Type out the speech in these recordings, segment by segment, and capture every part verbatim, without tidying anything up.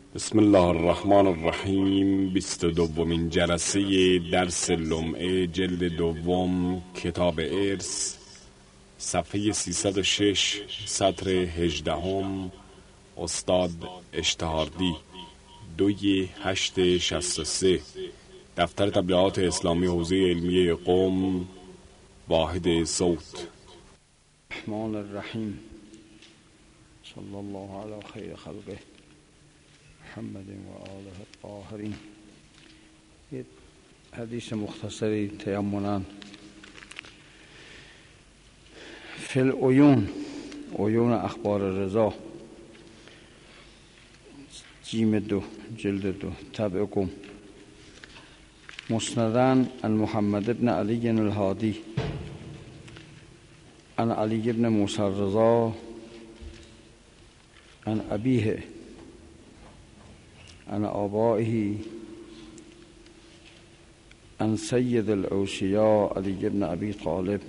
بسم الله الرحمن الرحیم. بیست و دومین جلسه درس لمعه جلد دوم کتاب ارث، صفحه سیصد و شش، سطر هجدهم. استاد اشتهاردی، دوی هشت شصت و سه. دفتر تبلیغات اسلامی حوزه علمیه قم، واحد صوت. الرحمن الرحیم. صلی الله علی خیر خلقه محمد و آله الطاهرین. یه حدیث مختصری تیمنا فی العیون، عیون اخبار رضا، جیم دو، جلد دو، طبع قم. مسندن عن محمد ابن علی الهادی عن علی ابن موسی الرضا عن ابیه عن آبائه عن سید الاوصیاء علی ابن ابی طالب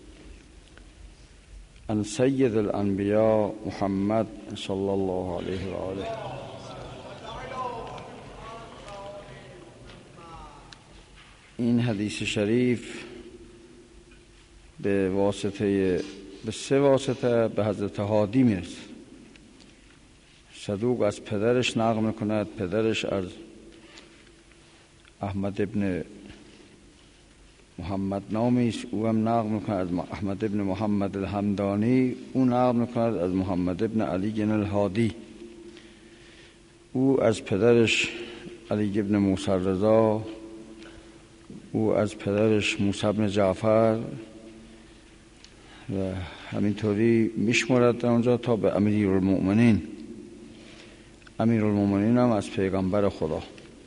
عن سید الانبیاء محمد صلی الله علیه و آله. این حدیث شریف به واسطه به سه واسطه به حضرت هادی میرسه. صدوق از پدرش نقل میکند، پدرش از احمد ابن محمد نامی است، او هم نقل میکند از احمد ابن محمد الحمدانی، او نقل میکند از محمد ابن علی الهادی، او از پدرش علی ابن موسی الرضا، او از پدرش موسی ابن جعفر و همینطوری میشمرد در اونجا تا به امیرالمؤمنین. امیرالمؤمنین هم از پیغمبر خدا.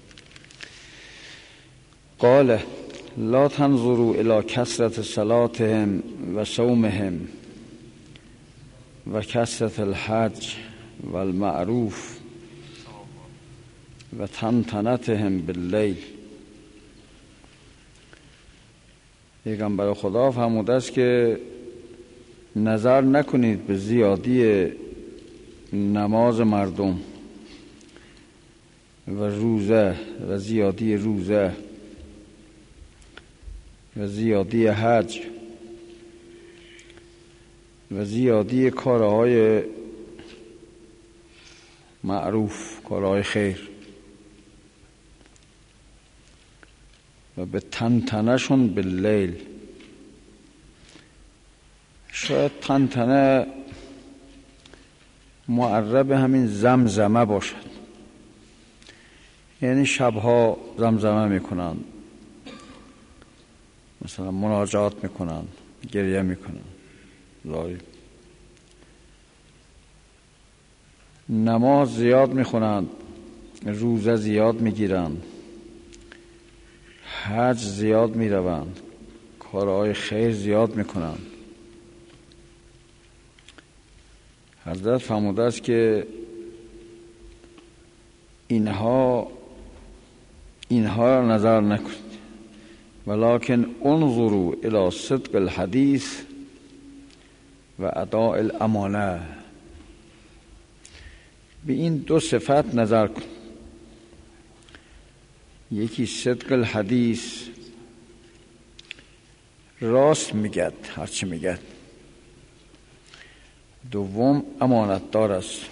قال لا تنظروا الى کثرت صلاتهم و صومهم و کثرت الحج و المعروف و تنتنتهم باللیل. پیغمبر خدا فرموده است که نظر نکنید به زیادی نماز مردم و روزه و زیادی روزه و زیادی حج و زیادی کارهای معروف، کارهای خیر، و به تنتنشون باللیل. شاید تنتنه معرب همین زمزمه باشد، یعنی شبها زمزمه میکنن، مثلا مناجات میکنن، گریه میکنن، زاری نماز زیاد میخونن، روزه زیاد میگیرن، حج زیاد میرون، کارهای خیر زیاد میکنن. حضرت فرموده است که اینها اینها را نظر نکنید، ولکن انظروا الی صدق الحدیث و اداء الامانه. به این دو صفت نظر کن. یکی صدق الحدیث، راست میگد هرچی میگد. دوم امانت دار است.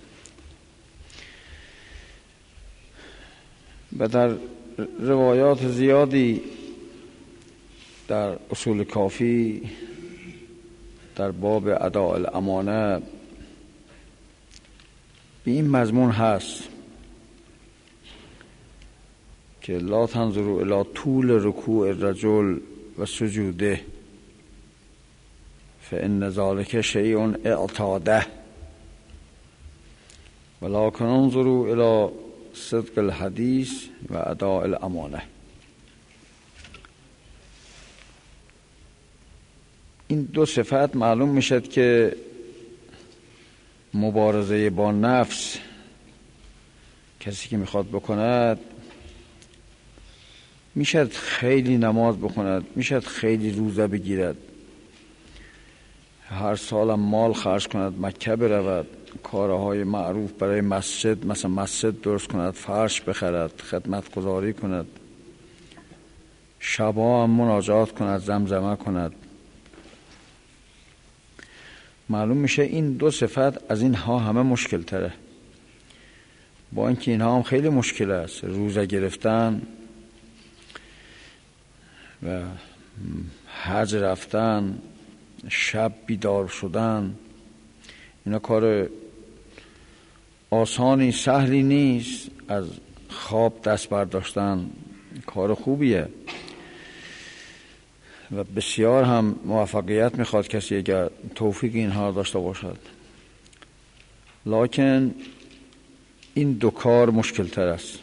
و در روایات زیادی در اصول کافی در باب اداء الامانه به این مضمون هست که لا تنظروا الی طول رکوع الرجل و سجوده فان ذلک شیء اعتاده ولکن انظروا الی صدق الحدیث و اداء الامانه. این دو صفت معلوم میشد که مبارزه با نفس کسی که میخواد بکند، میشد خیلی نماز بخوند، میشد خیلی روزه بگیرد، هر سالم مال خرج کند، مکه برود، کارهای معروف برای مسجد، مثلا مسجد درست کند، فرش بخرد، خدمت گذاری کند، شبا هم مناجات کند، زمزمه کند. معلوم میشه این دو صفت از اینها همه مشکل تره، با اینکه اینها هم خیلی مشکل است. روزه گرفتن و حج رفتن، شب بیدار شدن، اینا کار آسانی سهلی نیست. از خواب دست برداشتن کار خوبیه و بسیار هم موفقیت میخواد کسی اگر توفیق اینها داشته باشد. لکن این دو کار مشکل تر است.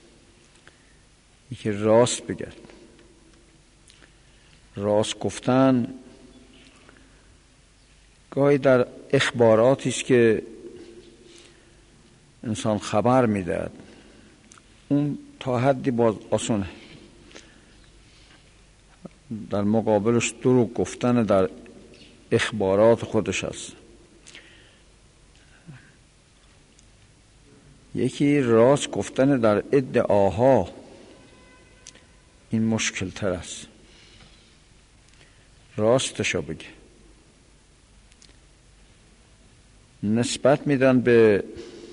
یکی راست بگرد، راست گفتن گاهی در اخباراتی است که انسان خبر میدهد، اون تا حدی باز آسونه. در مقابلش دروغ گفتن در اخبارات خودش است. یکی راست گفتن در ادعاها، این مشکل تر است. راستشو بگه. نسبت میدن به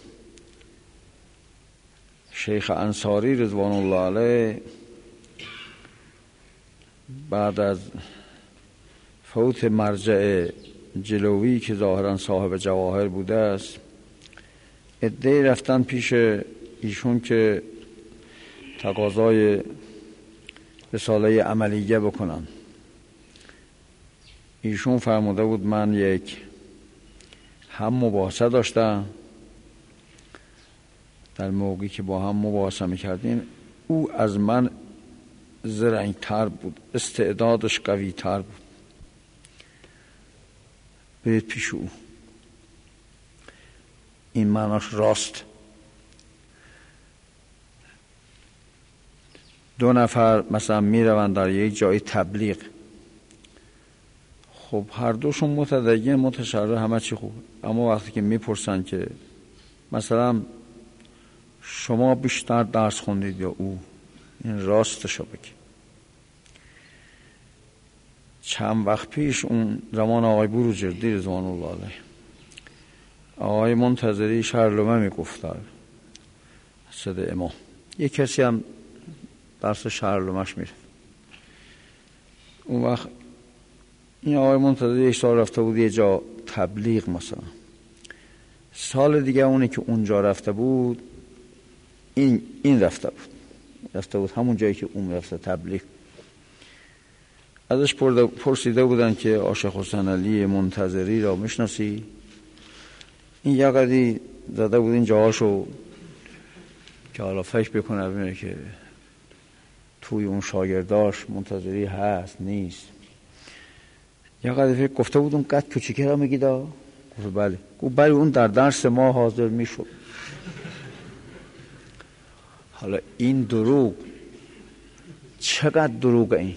شیخ انصاری رضوان الله علیه بعد از فوت مرجع جلوی که ظاهرا صاحب جواهر بوده است، عده‌ای رفتن پیش ایشون که تقاضای رساله عملیه بکنن. ایشون فرموده بود من یک هم مباحثه داشتم، در موقعی که با هم مباحثه میکردیم او از من زرنگتر بود، استعدادش قوی تر بود، برید پیش او. این معناش راست. دو نفر مثلا میروند در یک جای تبلیغ، خب هر دوشون متدین متشرع همه چی خوب، اما وقتی که میپرسن که مثلا شما بیشتر درس خوندید یا او، این راستشو بگی. چند وقت پیش اون زمان آقای بروجردی رضوان الله علیه، آقای منتظری شهرلومه میگفتن صد امام، یک کسی هم درس شهرلومش میره. اون وقت این آقای منتظری یک سال رفته بود یه جا تبلیغ، مثلا سال دیگه اونی که اونجا رفته بود این این رفته بود رفته بود همون جایی که اون رفته تبلیغ. ازش پرسیده بودن که عاشق حسین علی منتظری را میشناسی؟ این یه قدی زده بود این جاهاشو که حالا فکر بکنه ببینه که توی اون شاگرداش منتظری هست نیست. یه قدی فکر گفته بود اون قد کوچیکه را میگی دا؟ گفت بله. گفت بله اون در درس ما حاضر میشد. حالا این دروغ چقدر دروغه، این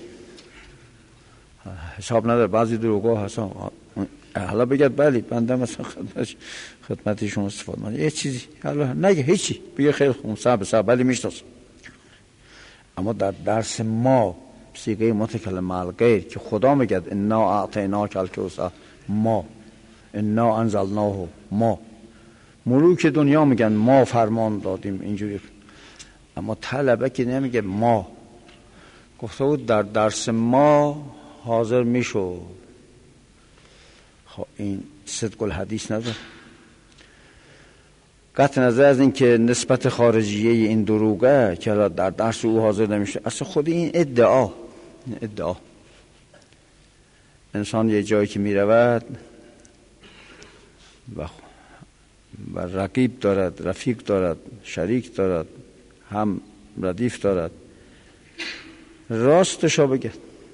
حساب نداره. بعضی دروغا حساب حالا بگید بله بنده مثلا خدمت خدمتی شما استفاده من یه چیزی حالا نگه هیچی، بگه خیلی خوب صاحب صاحب بله میشناسم. اما در درس ما صیغه متکلم مع الغیر که خدا میگه انا اعطیناک الکوثر، ما انا انزلناه، ما ملوک دنیا میگن ما فرمان دادیم اینجوری، اما طلبه که نمیگه ما. گفته بود در درس ما حاضر میشو. خب این صدق الحدیث نداره. قطع نظر از این که نسبت خارجیه این دروغه که در درس او حاضر نمیشه، اصلا خود این ادعا ادعا انسان یه جایی که میرود و و رقیب دارد، رفیق دارد، شریک دارد، هم ردیف دارد، راستشو بگه.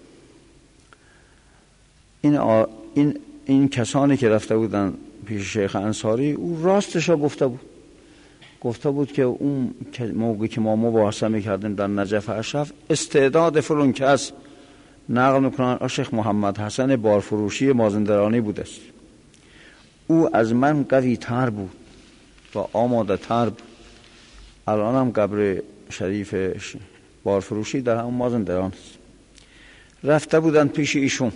این آ... این این کسانی که رفته بودن پیش شیخ انصاری او راستشو گفته بود. گفته بود که اون موقعی که ما مباحثه میکردیم در نجف اشرف استعداد فلان کس نقل میکنن شیخ محمد حسن بارفروشی مازندرانی بوده است. او از من قوی تر بود و آماده تر بود. الان هم قبر شریف بارفروشی در همون مازندران است. رفته بودن پیش ایشون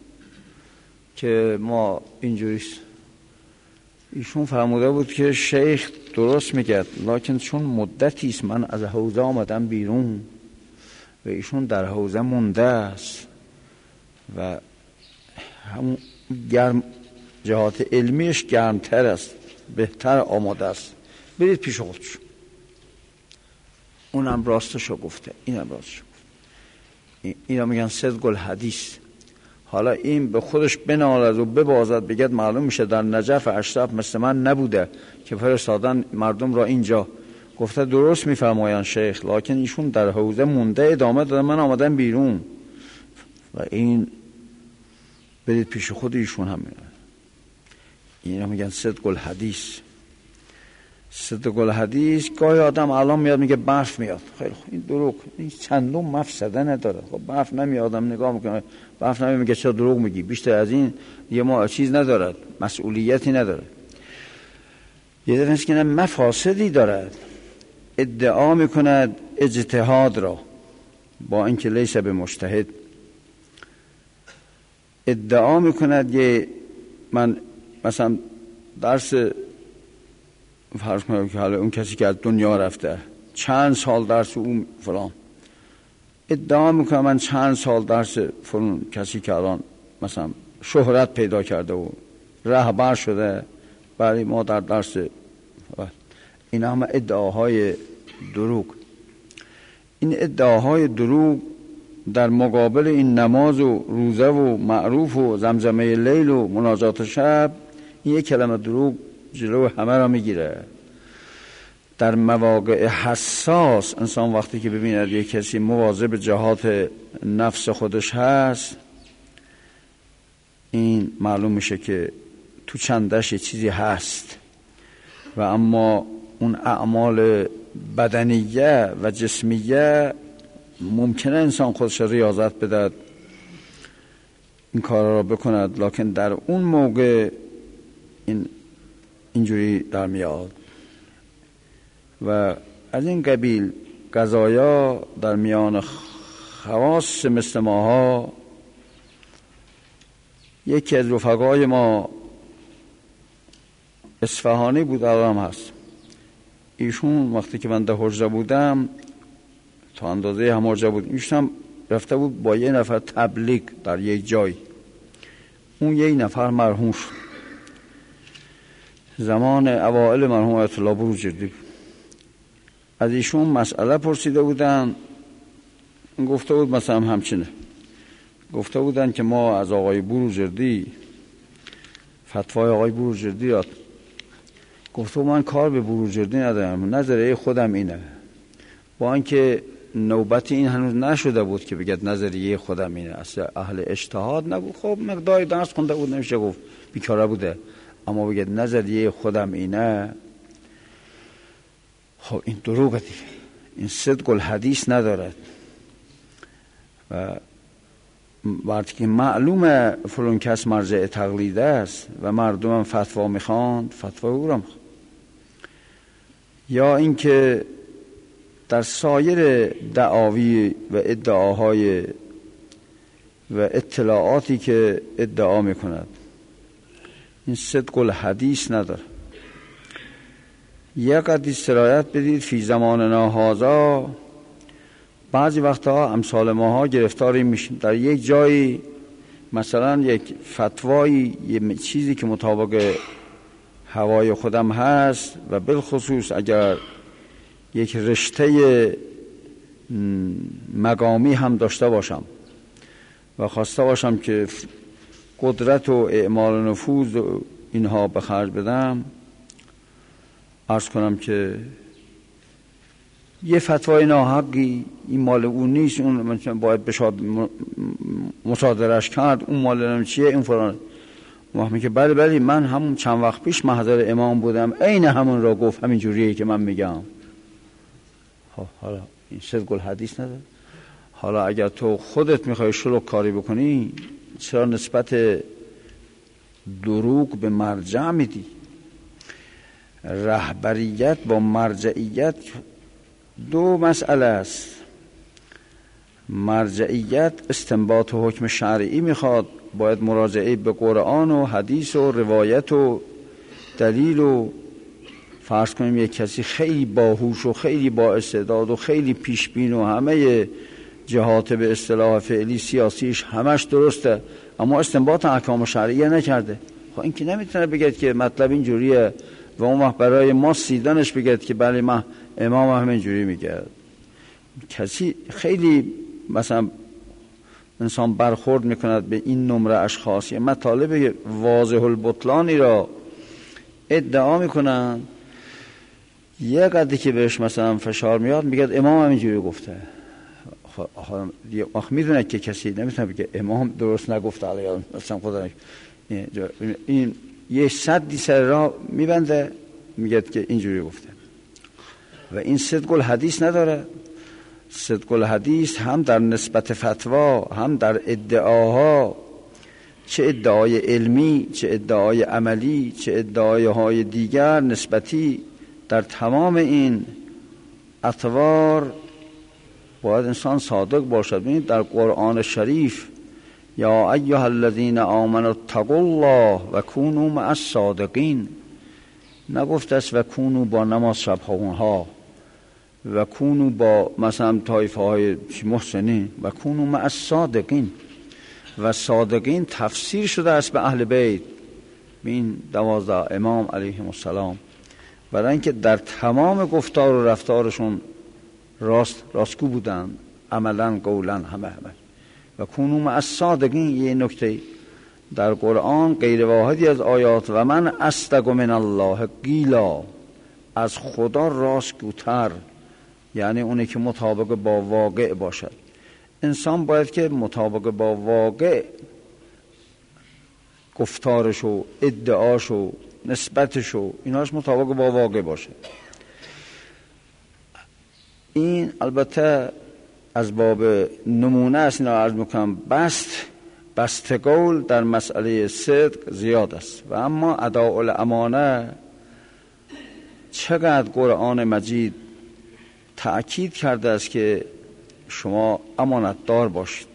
که ما اینجوریست. ایشون فرموده بود که شیخ درست میگه، لکن چون مدتی است من از حوزه آمدم بیرون و ایشون در حوزه مونده است و همون گرم جهات علمیش گرمتر است، بهتر آماده است، برید پیش خودشون. اونم راستشو گفته، اینم راستشو گفته. اینا میگن صدق الحدیث. حالا این به خودش بنالد و ببازد بگد معلوم میشه در نجف اشرف مثل من نبوده که فرستادن مردم را اینجا. گفته درست میفرمایند شیخ، لکن ایشون در حوزه مونده، ادامه داده، من آمدم بیرون. و این برید پیش خود ایشون هم میگن. اینا میگن صدق الحدیث. صدق الحدیث. گاهی آدم الان میاد میگه برف میاد، خیلی خوب، این دروغ، این چندون مفسده نداره. خب برف نمیاد، آدم نگاه میکنه برف نمیاد میگه چرا دروغ میگی، بیشتر از این یه ما چیز ندارد، مسئولیتی ندارد. یه دفعه است که مفاسدی دارد، ادعا میکند اجتهاد را با اینکه لیس به مجتهد، ادعا میکند یه من مثلا درس فرض کنم که حالا اون کسی که از دنیا رفته چند سال درس اون فلان، ادعا میکنه من چند سال درس فلان کسی که الان مثلا شهرت پیدا کرده و رهبر شده برای ما در درس. این همه ادعاهای دروغ. این ادعاهای دروغ در مقابل این نماز و روزه و معروف و زمزمه لیل و مناجات شب، این یک کلمه دروغ جلو همه را میگیره. در مواقع حساس انسان وقتی که ببیند یک کسی مواظب جهات نفس خودش هست، این معلوم میشه که تو چندش یه چیزی هست. و اما اون اعمال بدنیه و جسمیه ممکنه انسان خودش ریاضت بدهد این کار را بکند، لکن در اون موقع این اینجوری در میاد. و از این قبیل قضایا در میان خواص مثل ماها. یکی از رفقای ما اصفهانی بود، الان هم هست. ایشون وقتی که من در حجره بودم تا اندازه هم حجره بود، ایشون هم رفته بود با یه نفر تبلیغ در یک جای. اون یه نفر مرحوم شد. زمان اوائل مرحوم آیت الله بروجردی. از ایشون مسئله پرسیده بودن، گفته بود مثلا همچنه، گفته بودن که ما از آقای بروجردی فتوای آقای بروجردی را، گفته من کار به بروجردی ندارم، نظریه خودم اینه. با اینکه نوبت این هنوز نشده بود که بگید نظریه خودم اینه، اصلا اهل اجتهاد نبود. خب مقداری درس خونده بود، نمیشه گفت بیکاره بوده، اما بگید نظریه خودم اینه، خب این دروغه دیگه، این صدق الحدیث ندارد. و وقتی که معلومه فلان کس مرجع تقلید است و مردم هم فتوا میخوان، فتوا او را میخوان. یا اینکه در سایر دعاوی و ادعاهای و اطلاعاتی که ادعا میکند، این صدق الحدیث نداره. یک قدری سرایت بدید فی زماننا هذا، بعضی وقتها امثال ماها گرفتاری میشیم در یک جایی، مثلا یک فتوایی، یه چیزی که مطابق هوای خودم هست و بالخصوص اگر یک رشته مقامی هم داشته باشم و خواسته باشم که قدرت و اعمال نفوذ و اینها به خرج بدم، عرض کنم که یه فتوای ناحقی این مال اون نیست، اون مثلا باید بشاد مصادرش کرد، اون مال نم چیه، این فلان. وقتی که بله بله من همون چند وقت پیش محضر امام بودم، عین همون را گفت، همین جوریه که من میگم. حالا این صدق الحدیث نداره. حالا اگر تو خودت میخوای شلوغ کاری بکنی، چرا نسبت دروغ به مرجع میدی. رهبریت با مرجعیت دو مسئله است. مرجعیت استنباط و حکم شرعی میخواد، باید مراجعه به قرآن و حدیث و روایت و دلیل و فرض کنیم یک کسی خیلی باهوش و خیلی با استعداد و خیلی پیشبین و همه جهات به اصطلاح فعلی سیاسیش همش درسته اما استنباط احکام شرعیه نکرده. خب این که نمیتونه بگید که مطلب اینجوریه و اون وقت برای ما سیدنش بگید که بله من امام هم اینجوری میگه. کسی خیلی مثلا انسان برخورد میکند به این نمره اشخاصی مطالب واضح البطلانی را ادعا میکنن، یه قدری که بهش مثلا فشار میاد میگه امام هم اینجوری گفته. آخ میدونه که کسی نمیتونه بگه امام درست نگفته علیه مثلا خدا این یه صدی سر را میبنده میگه که اینجوری گفته و این صدق الحدیث نداره. صدق الحدیث هم در نسبت فتوا هم در ادعاها، چه ادعای علمی چه ادعای عملی چه ادعای های دیگر نسبتی، در تمام این اطوار باید انسان صادق باشد. ببینید در قرآن شریف یا ایها الذین آمنوا اتقوا الله و کونوا مع الصادقین نگفته است و کونوا با نماز شبها و کونوا با مثلا طایفه های محسنین و کونوا مع الصادقین و صادقین تفسیر شده است به اهل بیت این دوازده امام علیهم السلام، برای اینکه در تمام گفتار و رفتارشون راست راستگو بودن، عملا قولا همه همه و کونوا مع الصادقین. یه نکته در قرآن غیر واحدی از آیات و من اصدق من الله قیلا، از خدا راستگوتر، یعنی اونی که مطابق با واقع باشد. انسان باید که مطابق با واقع گفتارش و ادعاش و نسبتش و ایناش مطابق با واقع باشه. این البته از باب نمونه است، اینا عرض میکنم. بست بست قول در مسئله صدق زیاد است و اما اداء الامانه چقدر قرآن مجید تأکید کرده است که شما امانتدار باشید.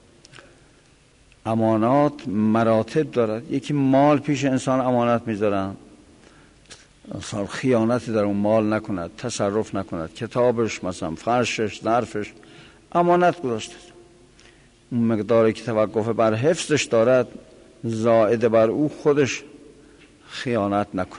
امانات مراتب دارد. یکی مال پیش انسان امانت میذارن، انسان خیانتی در اون مال نکند، تصرف نکند، کتابش مثلا فرشش ظرفش امانت گذاشته، اون مقداری که توقف بر حفظش دارد زائد بر او خودش خیانت نکنه.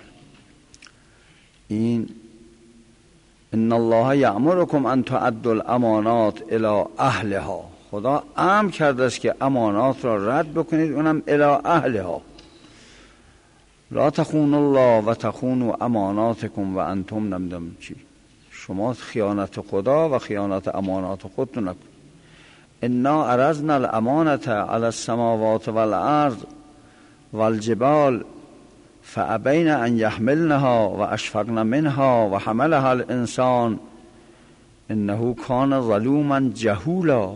این ان الله یأمرکم ان تؤدوا الامانات الی اهلها، خدا امر کرده است که امانات را رد بکنید، اونم الی اهلها. لا تخونوا الله و تخونوا اماناتکم و انتم نمدم چی، شما خیانت خدا و خیانت امانات خودتون نکنید. انا عرضنا الامانة علی السماوات والارض والجبال فابین ان یحملنها و اشفقن منها و حملها الانسان انه کان ظلوما جهولا.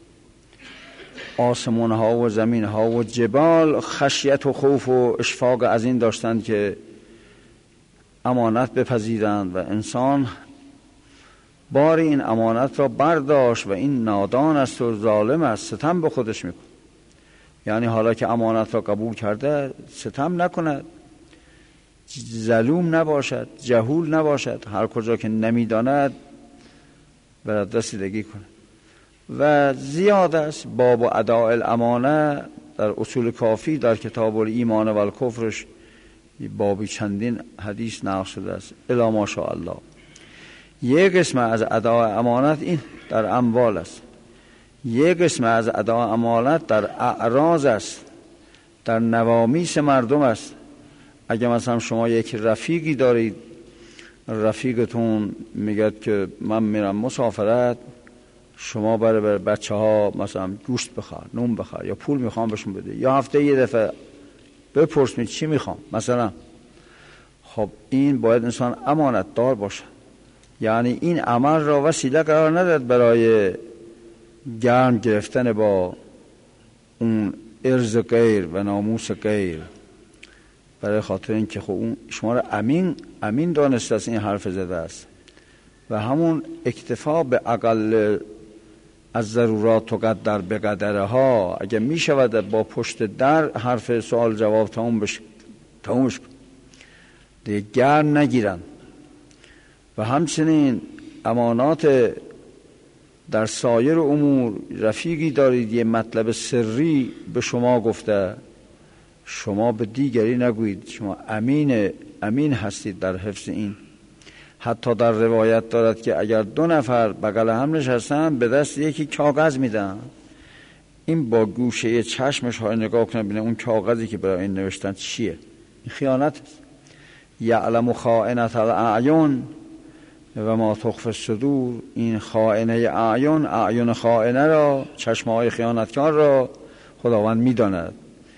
آسمان ها و زمین ها و جبال خشیت و خوف و اشفاق از این داشتند که امانت بپذیرند و انسان بار این امانت را برداشت و این نادان است و ظالم است، ستم به خودش میکن. یعنی حالا که امانت را قبول کرده ستم نکند، ظلوم نباشد، جهول نباشد، هر کجا که نمیداند برد رسیدگی کند. و زیاد است باب اداء الامانه در اصول کافی در کتاب الایمان و الکفرش بابی چندین حدیث نقل شده است الا ماشاءالله. یک قسم از اداء امانت این در اموال است، یک قسم از اداء امانت در اعراض است، در نوامیس مردم است. اگه مثلا شما یک رفیقی دارید، رفیقتون میگه که من میرم مسافرت، شما برای بر بچه ها مثلا گوشت بخواه، نون بخواه یا پول میخوام بهشون بده، یا هفته یه دفعه بپرسید چی میخوام مثلا. خب این باید انسان امانت دار باشه، یعنی این عمل را وسیله قرار نداد برای گرم گرفتن با اون ارز غیر و ناموس غیر برای خاطر اینکه خب اون شما رو امین امین دانسته است، این حرف زده است و همون اکتفا به اقل از ضرورات تقدر به قدره ها اگه می شود با پشت در حرف سوال جواب تموم بشه تمومش دیگه گرم نگیرن. و همچنین امانات در سایر امور رفیقی دارید یه مطلب سری به شما گفته، شما به دیگری نگویید، شما امین امین هستید در حفظ این. حتی در روایت دارد که اگر دو نفر بغل هم نشستن به دست یکی کاغذ میدن، این با گوشه چشمش های نگاه کنه ببینه اون کاغذی که برای این نوشتن چیه. این خیانت است. یعلم خائنة الاعین و ما تخفی الصدور. این خائنه اعین، اعین خائنه را، چشمهای خیانتکار را خداوند میداند.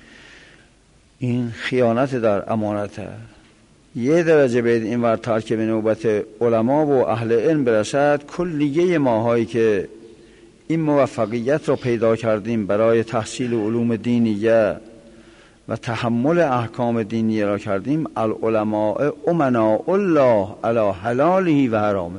این خیانت در امانته. یه درجه باید این ور ترک به نوبت علما و اهل علم برسد. کلیه ماهایی که این موفقیت را پیدا کردیم برای تحصیل علوم دینیه و تحمل احکام دینیه را کردیم، العلماء امناء الله علی حلاله و حرامه.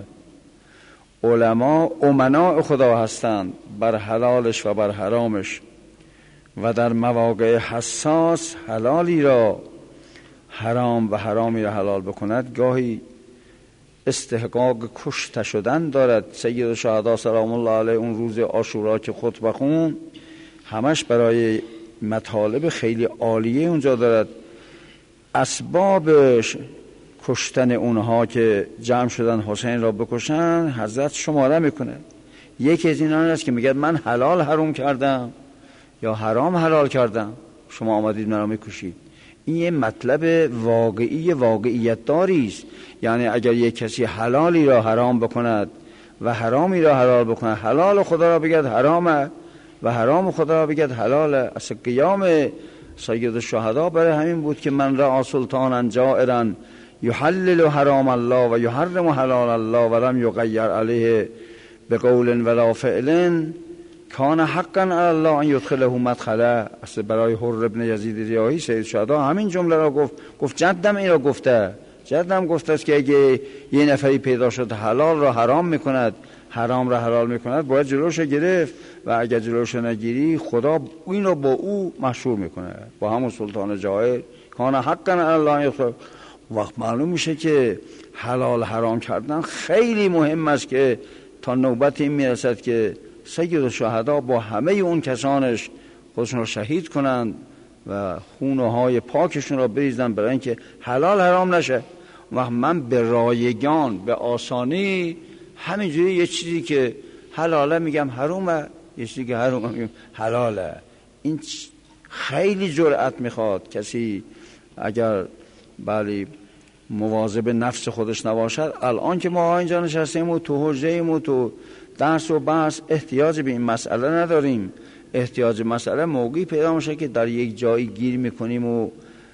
علما امناء خدا هستند بر حلالش و بر حرامش و در مواقع حساس حلالی را حرام و حرامی را حلال بکند. گاهی استحقاق کشته شدن دارد. سید الشهدا سلام الله علیه اون روز عاشورا که خطبه خون همش برای مطالب خیلی عالیه اونجا دارد. اسباب کشتن اونها که جمع شدن حسین را بکشن حضرت شماره میکنه. یکی از اینان است که میگه من حلال حرام کردم یا حرام حلال کردم، شما آمدید مرا میکشید. این یه مطلب واقعی واقعیت داری است. یعنی اگر یک کسی حلالی را حرام بکند و حرامی را حلال بکند، حلال خدا را بگید حرامه و حرام خدا را بگید حلاله. اصلا قیام سید الشهدا برای همین بود که من را سلطانا جائرا یحلل حرام الله و یحرم حلال الله و لم یغیر علیه بقول ولا فعل کان حقا علی الله ان یدخله مدخله. اصلا برای حر ابن یزید ریاحی سید الشهدا همین جمله را گفت. گفت جدم این را گفته، جدم گفته است که اگه یه نفری پیدا شد حلال را حرام میکند، حرام را حلال میکند، باید جلوش گرفت و اگر جلوش نگیری خدا این را با او محشور میکنه، با همون سلطان جائر. کان حقا علی الله. وقت معلوم میشه که حلال حرام کردن خیلی مهم است که تا نوبت این میرسد که سید الشهدا با همه اون کسانش خودشون رو شهید کنند و خونه های پاکشون رو بریزن برای اینکه حلال حرام نشه. و من به رایگان به آسانی همینجوری یه چیزی که حلاله میگم حرومه، یه چیزی که حرومه میگم حلاله. این خیلی جرأت میخواد. کسی اگر بله مواظب نفس خودش نباشد، الان که ما اینجا نشستیم و تو حجره‌ایم و تو درس و بحث احتیاج به این مسئله نداریم. احتیاج مسئله موقعی پیدا میشه که در یک جایی گیر میکنیم و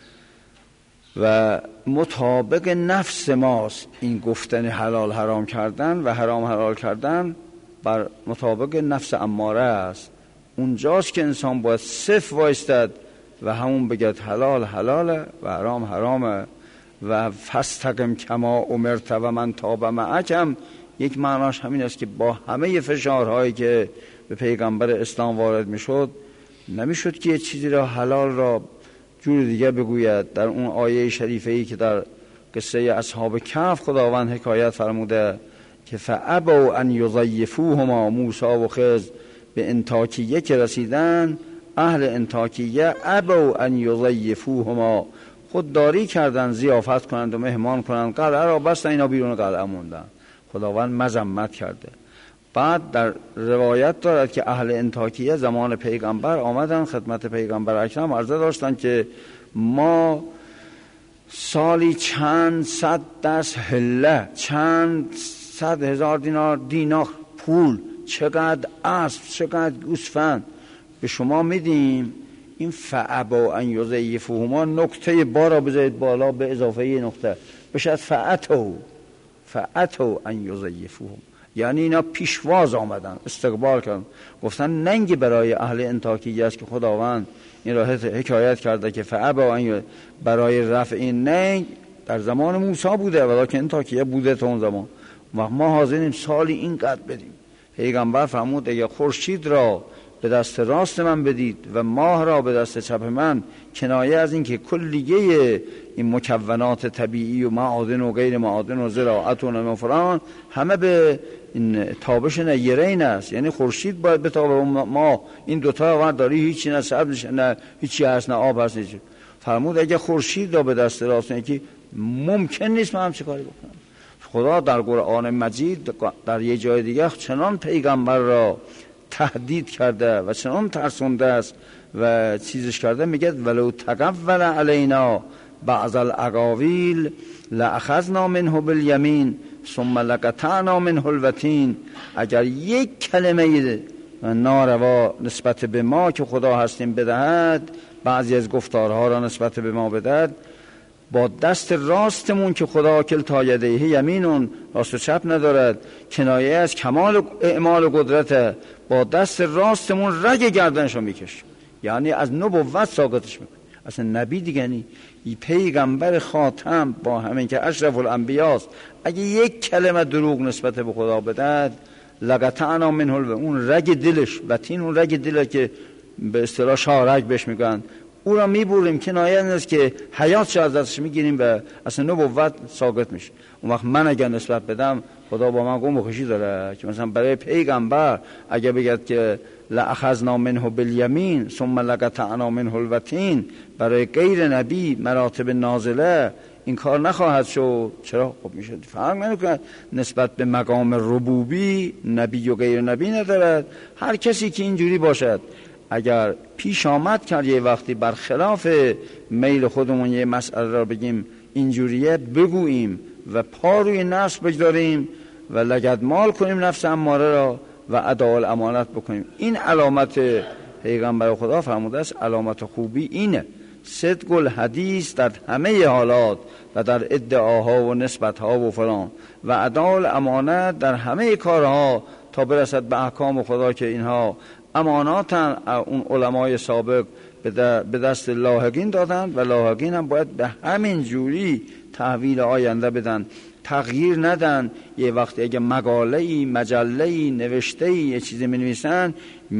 و مطابق نفس ماست این گفتن حلال حرام کردن و حرام حلال کردن بر مطابق نفس اماره است. اونجاست که انسان باید صف وایستد و همون بگد حلال حلاله و حرام حرامه و فاستقم کما امرت و من تاب معکم. یک معناش همین است که با همه فشارهایی که به پیغمبر اسلام وارد میشد نمیشد که یه چیزی را حلال را جور دیگه بگوید. در اون آیه شریفه ای که در قصه اصحاب کهف خداوند حکایت فرموده که فابوا ان یضیفوهما موسی و خضر به انطاکیه که رسیدن، اهل انطاکیه ابوا ان یضیفوهما، خودداری کردن ضیافت کنند و مهمان کنند، قلعه را بستن، اینا بیرون قلعه موندن. خداوند مذمت کرده. بعد در روایت دارد که اهل انطاکیه زمان پیغمبر آمدن خدمت پیغمبر اکرم عرضه داشتن که ما سالی چند صد دست هله، چند صد هزار دینار دینار پول، چقدر اسب، چقدر گوسفند به شما میدیم. این فابوا ان یضیفوهما نقطه با را بذارید بالا به اضافه یه نقطه بشد فاتوا فاتوا ان یضیفوهم، یعنی اینا پیشواز آمدن، استقبال کردن، گفتن ننگی برای اهل انطاکیه است که خداوند این را حکایت کرده که فعبا برای رفع این ننگ در زمان موسی بوده ولیکن انطاکیه بوده تا اون زمان و ما حاضریم سالی اینقدر بدیم. پیغمبر فرمود اگه خورشید را به دست راست من بدید و ماه را به دست چپ من، کنایه از این که کلیه این مکونات طبیعی و معادن و غیر معادن و زراعت و نمو فلان همه به این تابش نیرین است، یعنی خورشید باید بتابه و ما این دوتا ور داری هیچی نه سبز نه هیچی هست نه آب هست. فرمود اگه خورشید را به دست راست نه که ممکن نیست من هم چه کاری بکنم. خدا در قرآن مجید در یه جای دیگه چنان پیغمبر را تهدید کرده و چنان ترسونده است و چیزش کرده، میگه ولو تقول علینا بعض الاقاویل لاخذنا منه بالیمین ثم لقطعنا منه الوتین. اگر یک کلمه ناروا نسبت به ما که خدا هستیم بدهد، بعضی از گفتارها را نسبت به ما بدهد، با دست راستمون که خدا کلتا یدیه یمینون، راست و چپ ندارد، کنایه از کمال اعمال و قدرت، با دست راستمون رگ گردنشو میکش، یعنی از نبوت ساقطش میکنه. اصلا نبی دیگه نی، پیغمبر خاتم با همین که اشرف الانبیاست، اگه یک کلمه دروغ نسبت به خدا بدهد لقطعنا منه، اون رگ دلش وتین، اون رگ دل که به اصطلاح شارک بهش میگن، او را میبریم، کنایه است که حیاتش از دستش میگیریم و اصلا نبوت ساقط میشه. اون وقت من اگر نسبت بدم خدا با من گم و خوشی داره که مثلا برای پیغمبر اگر بگد که لأخذنا منه بالیمین ثم لقطعنا منه الوتین، برای غیر نبی مراتب نازله این کار نخواهد شد. چرا؟ خب میشه فرق نمیکنه، نسبت به مقام ربوبی نبی و غیر نبی ندارد. هر کسی که اینجوری باشد اگر پیش آمد کرد یه وقتی برخلاف میل خودمون یه مسئله را بگیم اینجوریه بگوییم و پا روی نفس بگذاریم و لگدمال کنیم نفس اماره را و اداء الامانت بکنیم. این علامت پیغمبر خدا فرموده است، علامت خوبی اینه، صدق الحدیث در همه حالات و در ادعاها و نسبتها و فلان، و اداء الامانت در همه کارها تا برسد به احکام خدا که اینها اماناتن. اون علمای سابق به دست لاحقین دادن و لاحقین هم باید به همین جوری تحویل آینده بدن، تغییر ندن. یه وقتی اگه مقاله‌ای، مجله‌ای، نوشته‌ای یه چیزی می‌نویسن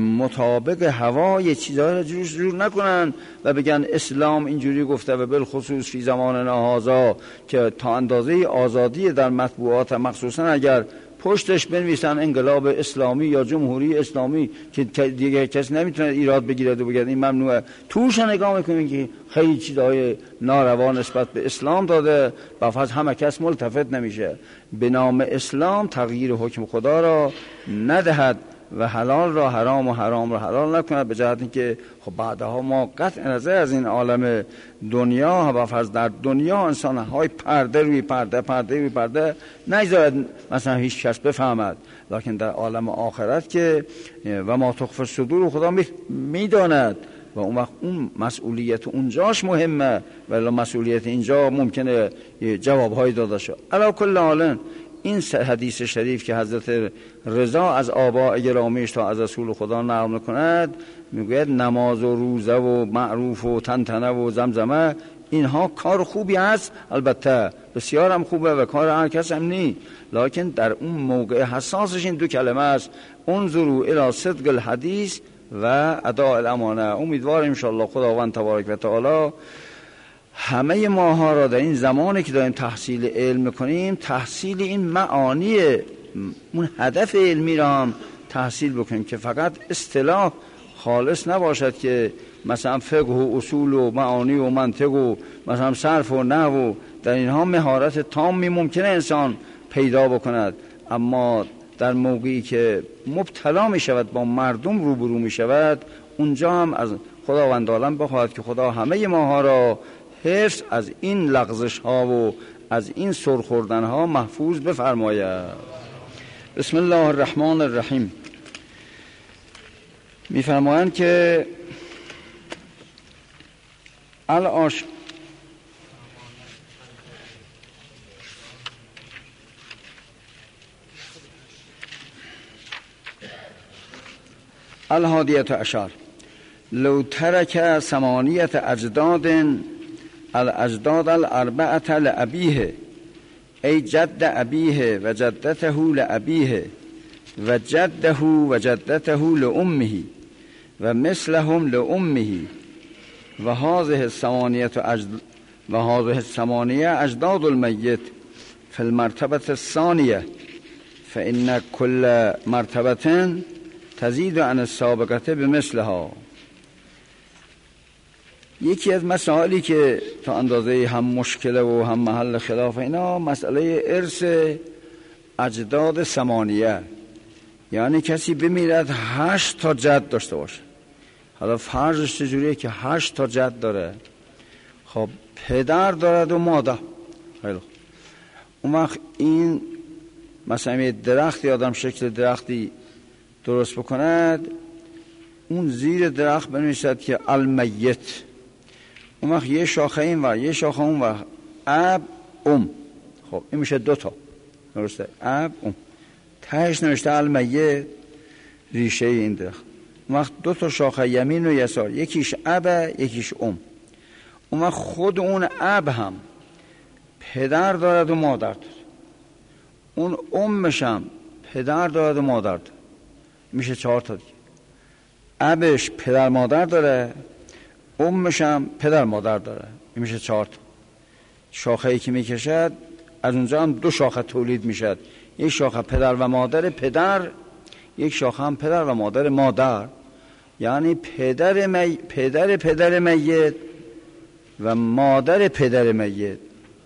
مطابق هوا یه چیزا رو جور جور نکنن و بگن اسلام اینجوری گفته و بالخصوص فی زماننا هذا، که تا اندازه آزادی در مطبوعات مخصوصا اگر پشتش بنویسن انقلاب اسلامی یا جمهوری اسلامی که دیگه کسی نمیتونه ایراد بگیره و بگه این ممنوعه، توش نگاه میکنین که خیلی چیزای ناروا نسبت به اسلام داده و فقط همه کس ملتفت نمیشه. به نام اسلام تغییر حکم خدا را ندهد و حلال را حرام و حرام را حلال نکند، به جهت اینکه خب بعدها ما قطع نظر از این عالم دنیا و فرض در دنیا انسان های پرده روی پرده پرده روی پرده نگذارد مثلا هیچ کس بفهمد، لکن در عالم آخرت که و ما تخفی الصدور خدا میداند و اون وقت اون مسئولیت اونجاش مهمه، ولی مسئولیت اینجا ممکنه جوابهایی داده شه. علی کل حال این حدیث شریف که حضرت رضا از آبا گرامیش تا از رسول خدا نقل میکند، میگوید نماز و روزه و معروف و تنتنه و زمزمه اینها کار خوبی است، البته بسیار هم خوبه و کار هر کس هم نی، لکن در اون موقع حساسش این دو کلمه است، انظروا الی صدق الحدیث و اداء الامانه. امیدوارم ان شاء الله خداوند تبارک و تعالی همه ماها را در این زمانی که داریم تحصیل علم میکنیم تحصیل این معانی اون هدف علمی را هم تحصیل بکنیم که فقط اصطلاح خالص نباشد که مثلا فقه و اصول و معانی و منطق و مثلا صرف و نحو و در اینها مهارت تامی ممکنه انسان پیدا بکند، اما در موقعی که مبتلا می شود با مردم روبرو می شود اونجا هم از خداوند عالم بخواهد که خدا همه ماها را حفظ از این لغزش ها و از این سرخوردن ها محفوظ بفرماید. بسم الله الرحمن الرحیم. میفرمایند که العاش الهادیت عشر لو ترک ثمانیت اجداد الاجداد الاربعه لابیه ای جد ابیه و جدته لابیه و جده و جدته لامه و مثلهم لامه و هذه الثمانیه اجد و هذه الثمانیه اجداد المیت فی المرتبه الثانیه فإن كل مرتبه تزید عن السابقه بمثلها. یکی از مسائلی که تا اندازه هم مشکله و هم محل خلاف اینا مسئله ارث اجداد ثمانیه، یعنی کسی بمیرد هشت تا جد داشته باشه. حالا فرضش چجوریه که هشت تا جد داره؟ خب پدر دارد و مادر. خیلی خوب. اون وقت این مثلا یه درختی آدم شکل درختی درست بکند، اون زیر درخت بنویسد که المیت، اون وقت یه شاخه این و یه شاخه اون و اب ام. خب این میشه دوتا، درسته؟ اب ام تهش نوشته المیت، ریشه این درخت. اون وقت دوتا شاخه یمین و یسار، یکیش اب یکیش ام. اون وقت خود اون اب هم پدر دارد و مادر دارد، اون امش هم پدر دارد و مادر دارد، میشه چهار تا دیگه. ابش پدر مادر داره، امش هم پدر مادر داره، میشه چهار تا. شاخه ای که میکشد از اونجا هم دو شاخه تولید میشد، یک شاخه پدر و مادر پدر، یک شاخه هم پدر و مادر مادر، یعنی پدر می... پدر پدر میت و مادر پدر میت.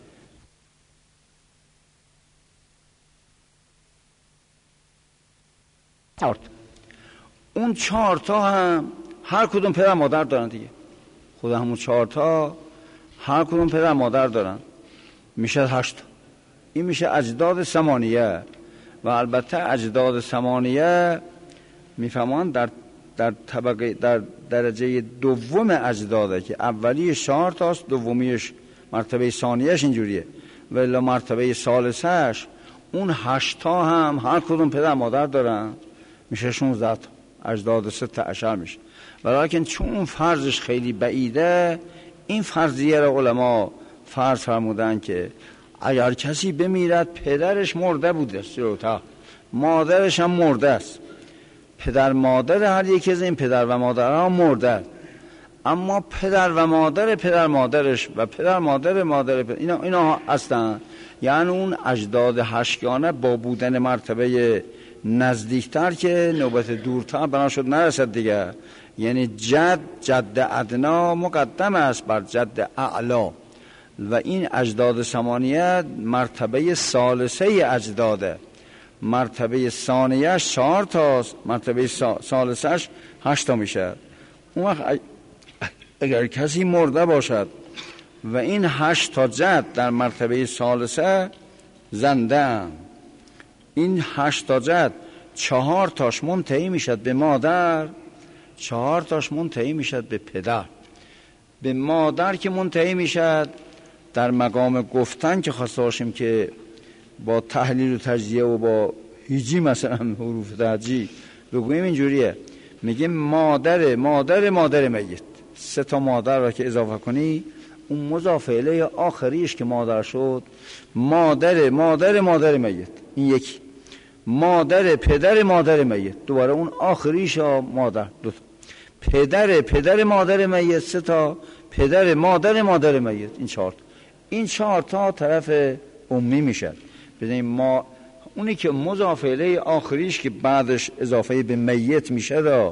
اون چهار تا هم هر کدوم پدر مادر دارن دیگه، خود همون چهار تا هر کدوم پدر مادر دارن، میشه هشت تا. این میشه اجداد ثمانیه. و البته اجداد ثمانیه میفهمان در در طبقه در درجه دوم اجداده که اولی چهار تاست، دومیش مرتبه ثانیهش اینجوریه، ولی مرتبه ثالثش اون هشت تا هم هر کدوم پدر مادر دارن، میشه شانزده تا. اجداد سه عشر میشه. ولیکن چون فرضش خیلی بعیده، این فرضیه را علما فرض فرمودن که اگر کسی بمیرد پدرش مرده بوده تا مادرش هم مرده است، پدر مادر هر یکی از این پدر و مادر ها مرده، اما پدر و مادر پدر مادرش و پدر مادر مادر پدر اینا, اینا هستن، یعنی اون اجداد هشتگانه با بودن مرتبه نزدیکتر که نوبت دورتر بنا شد نرسد دیگه. یعنی جد جد ادنا مقدم است بر جد اعلا، و این اجداد ثمانیه مرتبه ثالثه اجداده، مرتبه ثانیهش چهار تاست، مرتبه ثالثش هشت تا میشه. اون وقت اگر کسی مرده باشد و این هشت تا جد در مرتبه ثالثه زنده، این هشت تا جد چهار تاش منتهی میشد به مادر، چهار تاش منتهی میشد به پدر. به مادر که منتهی میشد در مقام گفتن که خواسته باشیم که با تحلیل و تجزیه و با هیجی مثلا حروف تهجی بگوییم اینجوریه، میگیم مادر مادر مادر میت. سه تا مادر را که اضافه کنی اون مضاف الیه آخریش که مادر شد مادر مادر مادر میت، این یکی. مادر پدر مادر میت، دوباره اون آخریش مادر، دو تا. پدر پدر مادر میت سه تا، پدر مادر مادر میت این چهار تا. این چهار تا طرف امی میشد. ببینید ما اونی که مضاف الیه آخریش که بعدش اضافه به میت میشه،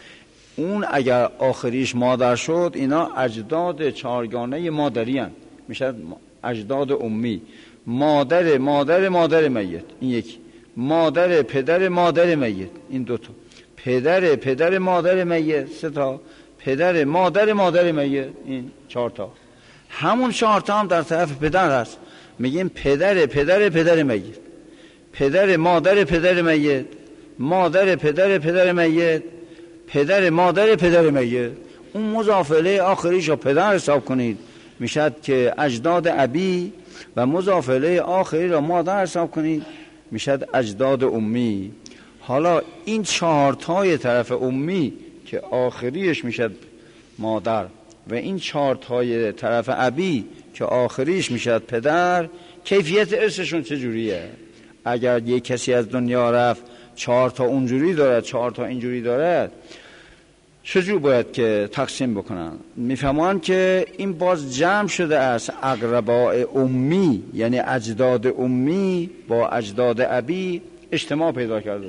اون اگر آخریش مادر شد اینا اجداد چهارگانه مادری هستند، میشه اجداد امی. مادر مادر مادر میت این یکی، مادر پدر مادر میت این دوتا، پدر پدر مادر میت سه تا، پدر مادر مادر میت این چهار تا. همون چهار تا هم در طرف پدر هست، میگیم پدر پدر پدر میت، پدر مادر پدر میت، مادر پدر پدر میت، پدر مادر پدر میت. اون مضاف الیه آخریش رو پدر حساب کنید میشد که اجداد ابی، و مضاف الیه آخری را مادر حساب کنید میشد اجداد امی. حالا این چهارتای طرف امی که آخریش میشد مادر و این چهارتای طرف ابی که آخریش میشد پدر، کیفیت ارثشون چجوریه؟ اگر یک کسی از دنیا رفت چهار تا اونجوری دارد چهار تا اینجوری دارد، چجور باید که تقسیم بکنن؟ میفهمان که این باز جمع شده است اقرباء امی، یعنی اجداد امی با اجداد ابی اجتماع پیدا کرده.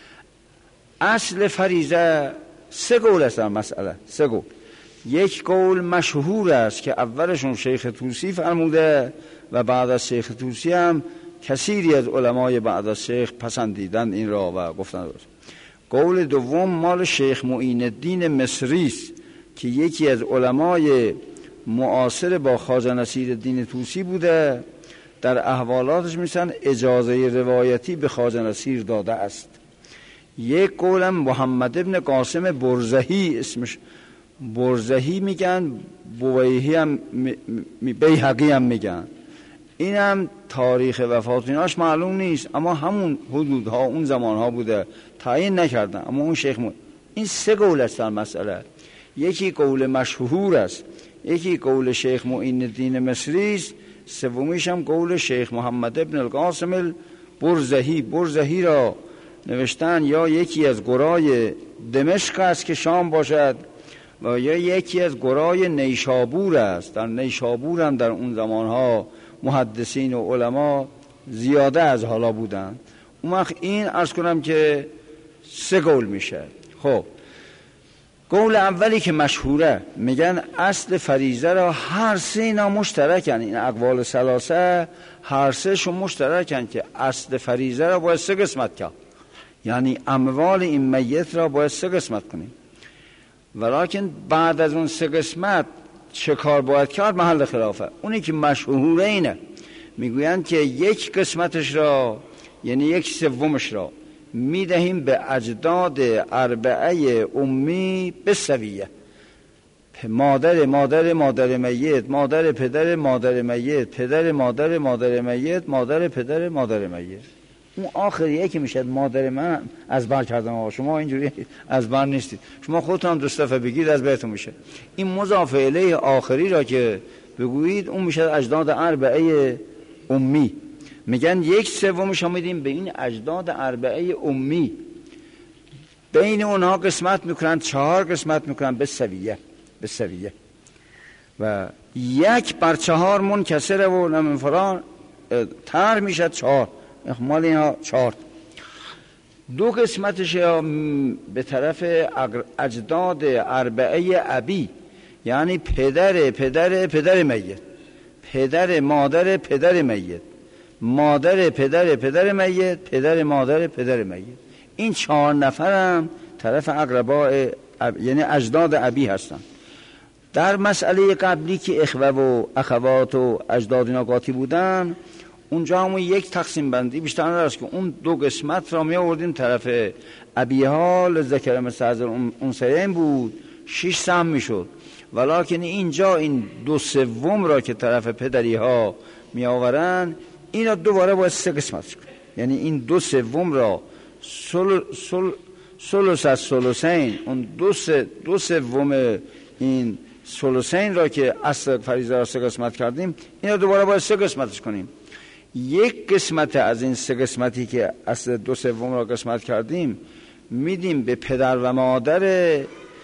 اصل فریضه سه قول است در مسئله، سه قول. یک قول مشهور است که اولشون شیخ طوسی فرموده و بعد از شیخ طوسی هم کثیری از علمای بعد از شیخ پسندیدن این را و گفتن درست. قول دوم مال شیخ معین الدین مصری است که یکی از علمای معاصر با خواجه نصیرالدین طوسی بوده. در احوالاتش میسن اجازه روایتی به خواجه نصیر داده است. یک قولم محمد ابن قاسم برزهی، اسمش برزهی میگن، بویهی هم بیهقی هم میگن. این هم تاریخ وفاتیناش معلوم نیست، اما همون حدودها اون زمانها بوده، تعیین نکردن. اما اون شیخ م... این سه قول است در مسئله. یکی قول مشهور است، یکی قول شیخ معین الدین مصری است، سومیش هم قول شیخ محمد ابن القاسم برزهی. برزهی را نوشتن یا یکی از قرای دمشق است که شام باشد و یا یکی از قرای نیشابور است. در نیشابور هم در اون زمانها محدثین و علما زیاده از حالا بودن. اون وقت این عرض کنم که سه قول میشه. خب قول اولی که مشهوره، میگن اصل فریضه را هر سه اینا مشترکن، این اقوال ثلاثه هر سه شون مشترکن که اصل فریضه را باید سه قسمت کرد، یعنی اموال این میت را باید سه قسمت کنیم. ولیکن بعد از اون سه قسمت چه کار باید کرد محل خلافه. اونی که مشهوره اینه، میگویند که یک قسمتش را یعنی یک سومش را میدهیم به اجداد اربعه امی به سویه، مادر مادر مادر میت، مادر پدر مادر میت، پدر مادر مادر میت، مادر پدر مادر میت. اون آخریه که میشد مادر من از بر کردم. آقا شما اینجوری از بر نیستید، شما خودتون هم دو صفحه بگید از بهتون میشه. این مضاف الیه آخری را که بگویید اون میشه اجداد اربعه امی. میگن یک سومش هم میدیم به این اجداد اربعه امی، بین اونها قسمت میکنن، چهار قسمت میکنن به سویه، به سویه و یک بر چهار منکسره و نمفران تر میشه چهار، مال اینها چهار. دو قسمتش به طرف اجداد اربعه ابی، یعنی پدر پدر پدر میت، پدر مادر پدر میت، مادر پدر پدر میت، پدر مادر پدر میت. این چهار نفرم طرف اقرباء یعنی اجداد ابی هستن. در مسئله قبلی که اخوه و اخوات و اجداد اینا قاطی بودن، اونجا همون یک تقسیم بندی بیشتر نداشت که اون دو قسمت را می آوردیم طرف ابی ها لذکر مثل حظ الانثیین بود، شش سهم می شد. ولیکن اینجا این دو سوم را که طرف پدری ها می آورن، اینا دوباره باید سه قسمت کنه. یعنی این دو سوم را سل سل سلس از سلسین، اون دو سه دو سوم این سلسین را که اصل فریضه را سه قسمت کردیم، اینا دوباره باید سه قسمتش کنیم. یک قسمت از این سه قسمتی که اصل دو سوم را قسمت کردیم میدیم به پدر و مادر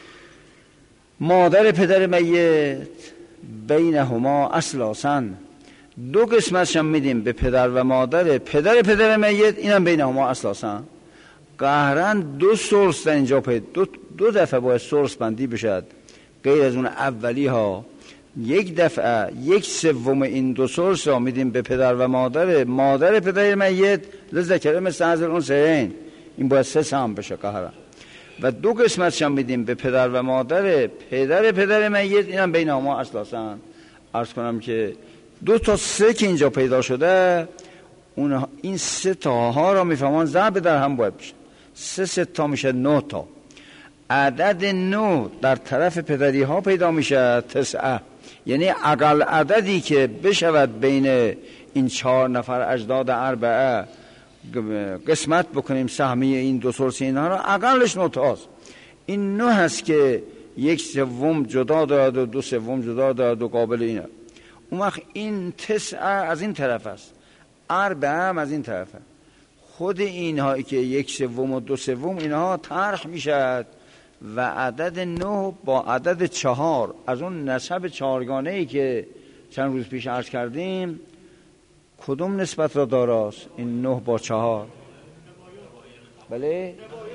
مادر پدر میت، بینهما اصلاسن. دو قسمتش هم میدیم به پدر و مادر پدر پدر میت، اینم بینهما اصلاسن. قهرن دو سورس در اینجا پید دو, دو دفعه باید سورس بندی بشد غیر از اون اولی ها. یک دفعه یک سوم این دو سورس را میدیم به پدر و مادر مادر پدر میت لذکر مثل حظ الانثیین، این باید سه سهم بشه قهرن. و دو قسمتش هم میدیم به پدر و مادر پدر پدر میت، اینم بینهما اصلاسن. عرض کنم که دو تا سه که اینجا پیدا شده، اون این سه تاها را میفهمان ضرب در هم باید بشه، سه سه تا میشه نه تا. عدد نه در طرف پدری ها پیدا میشه تسعه، یعنی اقل عددی که بشود بین این چهار نفر اجداد اربعه قسمت بکنیم سهمیه این دو ثلث اینها را، اقلش نه تاست. این نه هست که یک سوم جدا داد و دو سوم جدا داد و قابل اینه. اون وقت این تسعه از این طرف است، اربعه هم از این طرف است. خود اینهایی که یک سوم و دو سوم اینها طرح میشد و عدد نه با عدد چهار از اون نسب چهارگانه ای که چند روز پیش عرض کردیم کدوم نسبت را داراست؟ این نه با چهار بله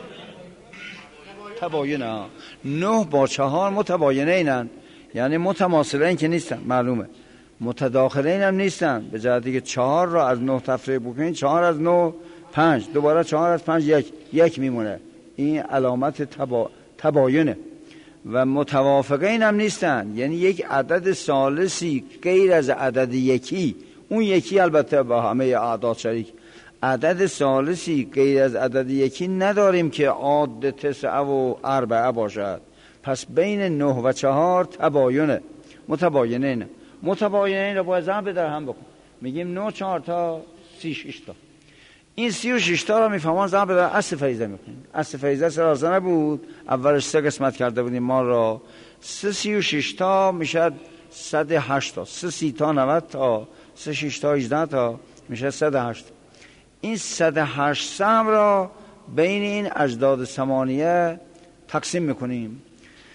تباینه. نه با چهار متباینه اینن، یعنی متماثله این که نیستن، معلومه متداخله این هم نیستن، به جهتی که چهار را از نه تفریق بکنید، چهار از نه پنج، دوباره چهار از پنج یک یک میمونه. این علامت تبا... تباینه. و متوافقه این هم نیستن، یعنی یک عدد ثالثی غیر از عدد یکی، اون یکی البته با همه اعداد شریک، عدد ثالثی غیر از عدد یکی نداریم که عاد تسعه و اربعه باشد. پس بین نه و چهار تباینه، متباینه اینه. متباینه این رو باید ضرب در هم بکن، میگیم نه چهار تا سی شش تا. این سی و شش تا رو میفهمان ضرب در اصل فریضه میکنیم. اصل فریضه سرازه نبود، اولش سه قسمت کرده بودیم ما را، سه سی و شش تا میشد صد و هشت تا، سه سی تا نود تا، سه شش تا هجده تا میشه صد و هشت. این صد و هشت سهم را بین این اجداد ثمانیه تقسیم میکنیم.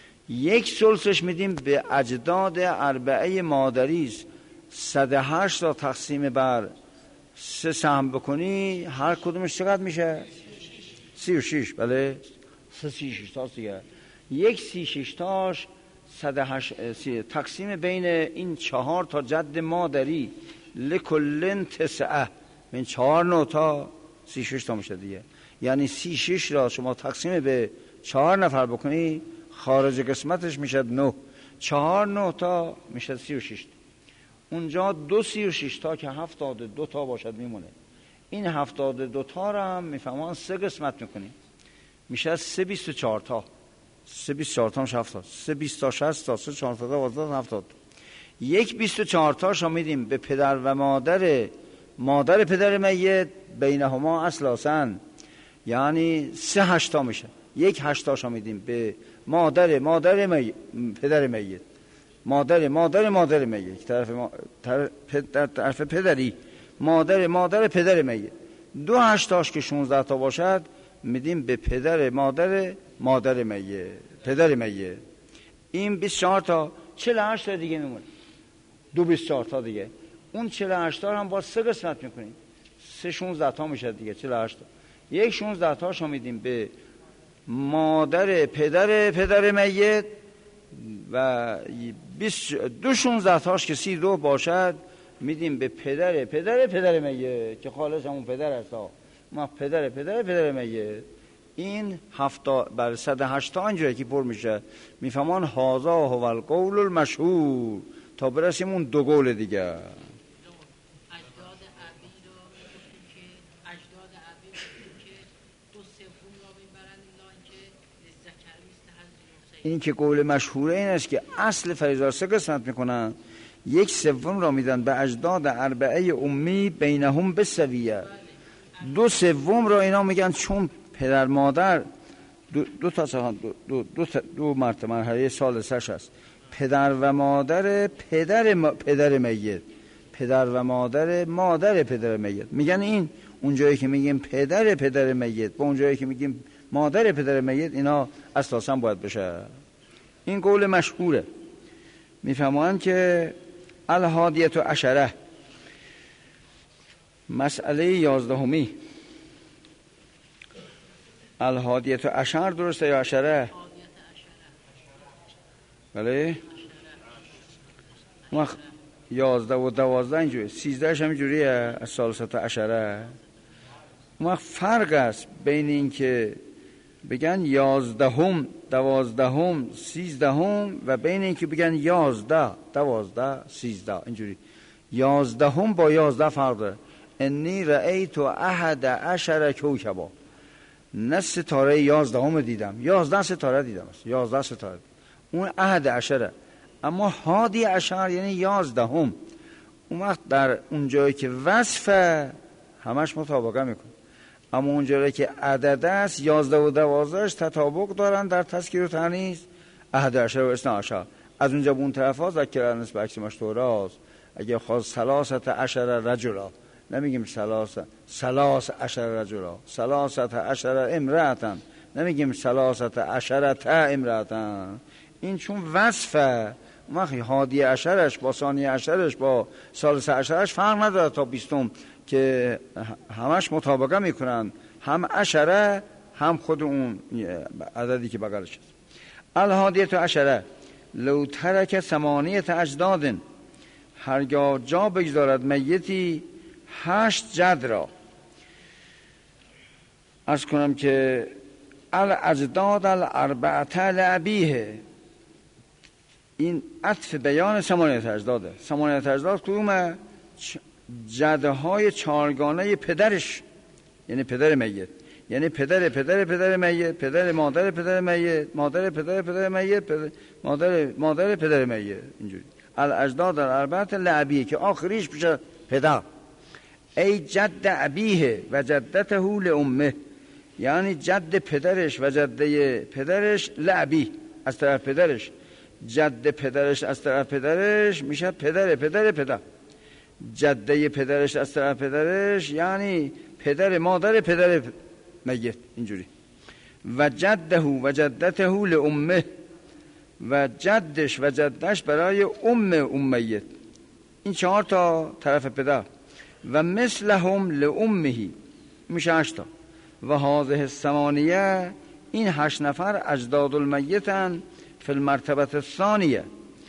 یک ثلثش میدیم به اجداد اربعه مادری است. صد و هشت را تقسیم بر سه سهم بکنی هر کدومش چقدر میشه؟ سی و شش. بله سه سی شش تاست دیگه. یک سی شش تاش صد و هشت تقسیم بین این چهار تا جد مادری لکلن تسعه، این چهار نو تا سی شش تا میشه دیگه. یعنی سی شش را شما تقسیم به چهار نفر بکنی خارج قسمتش میشه نه، چهار نه تا میشه سی و شش. اونجا دو سی و شش تا که هفتاد دو تا باشد میمونه. این هفتاد دو تا را هم میفهمان سه قسمت میکنیم، میشه سه بیست و چهار تا. سه بیست و چهار تا میشه هفتاد، سه بیست تا شصت تا، سه چهار تا دوازده تا هفتاد. یک بیست و چهار تا شما میدیم به پدر و مادر مادر پدر میت، بینهما اصل آسن، یعنی سه هشتا میشه. یک هشتا شما میدیم به مادر مادر میت پدر میت، مادر مادر مادر میت طرف ما... طرف... طرف پدری، مادر مادر پدر میت. دو هشتاش که شانزده تا باشد میدیم به پدر مادر مادر میت پدر میت. این بیست و چهار تا، چهل و هشت تا دیگه میمونه، دو بیست و چهار تا دیگه. اون چهل و هشت تا هم با سه قسمت میکنیم، سه شانزده تا میشه دیگه، چهل و هشت تا. یک شانزده تا شو میدیم به مادر پدر پدر میت و دو شانزده تاش که سی دو باشد میدیم به پدر پدر پدر میت که خالص همون پدر هست، ما پدر پدر پدر میت. این هفتا بر صد و هشت تا اینجوری که پر میشه میفهمان هازا هو القول المشهور تا برسیم اون دو قول دیگه. اجداد ابی رو که اجداد ابی که دو سوم را میبرند الا اینکه ذکری است حضرت حسین. این که قول مشهوره این است که اصل فریضه سه قسمت میکنن، یک سوم را میدن به اجداد اربعه امی بینهم بسویه، دو سوم را اینا میگن چون پدر مادر دو, دو تا دو, دو, دو, دو مرتبه مرحله ثالثش است، پدر و مادر پدر ما پدر میت، پدر و مادر مادر پدر میت. میگن این اونجایی که میگیم پدر پدر میت با اونجایی که میگیم مادر پدر میت اینا اساسا باید بشه. این قول مشهوره. میفهمن که الهادیت و عشره مسئله یازدهمی، الهادیت و عشر درسته یا عشره؟ بله وقت یازده و دوازده اینجوری، سیزدهش هم اینجوریه از ثالثه تا عشره. وقت فرق است بین این که بگن یازدهم دوازدهم سیزدهم و بین این که بگن یازده دوازده سیزده اینجوری. یازدهم با یازده فرق داره. انی رأیت احد عشر کوکبا، نه ستاره یازدهم دیدم، یازده ستاره دیدم، یازده ستاره، اون احد عشره. اما هادی عشر یعنی یازدهم. اون وقت در اون جایی که وصفه همش مطابقه میکنه. اما اونجایی که عدد است یازده و دوازدهش تطابق دارن در تذکیر و تانیث احد عشر و اثنا عشر. از اونجا به اون طرف ها ذکر نسبت عکس مشتوراست. اگه خواست ثلاثت عشر رجلا نمیگیم ثلاث ثلاث عشر رجلا، ثلاثت عشر امرأتن نمیگیم ثلاثت عشرت امرأتن. این چون وصفه وقتی هادی عشرش با ثانی عشرش با ثالث عشرش فرق نداره تا بیستم که همش مطابقه میکنن، هم عشره هم خود اون عددی که بغلش است. الهادیت عشره لو ترک ثمانیت اجداد، هرگاه جا بگذارد میتی هشت جد را. عرض کنم که الاجداد الاربعه لابیه، این عطف بیان ثمانیت اجداده. ثمانیت اجداد کدومه؟ جده های چارگانه پدرش، یعنی پدر میت، یعنی پدر پدر پدر میت، پدر مادر پدر میت، مادر پدر پدر میت، پدر مادر مادر پدر میت. اینجوری الاجداد الاربعه لابیه که آخریش بشه پدر. ای جد ابیه و جدته لامه، یعنی جد پدرش و جده پدرش لابی از طرف پدرش، جد پدرش از طرف پدرش میشه پدر پدر پدر، جده پدرش از طرف پدرش یعنی پدر مادر پدر میت. اینجوری و جده و جدته لامه، و جدش و جدش برای ام ام میت. این چهار تا طرف پدر. و مثلهم لامه میشه هشتا. و هذه الثمانیه، این هشت نفر اجداد المیتن فی المرتبه الثانیه،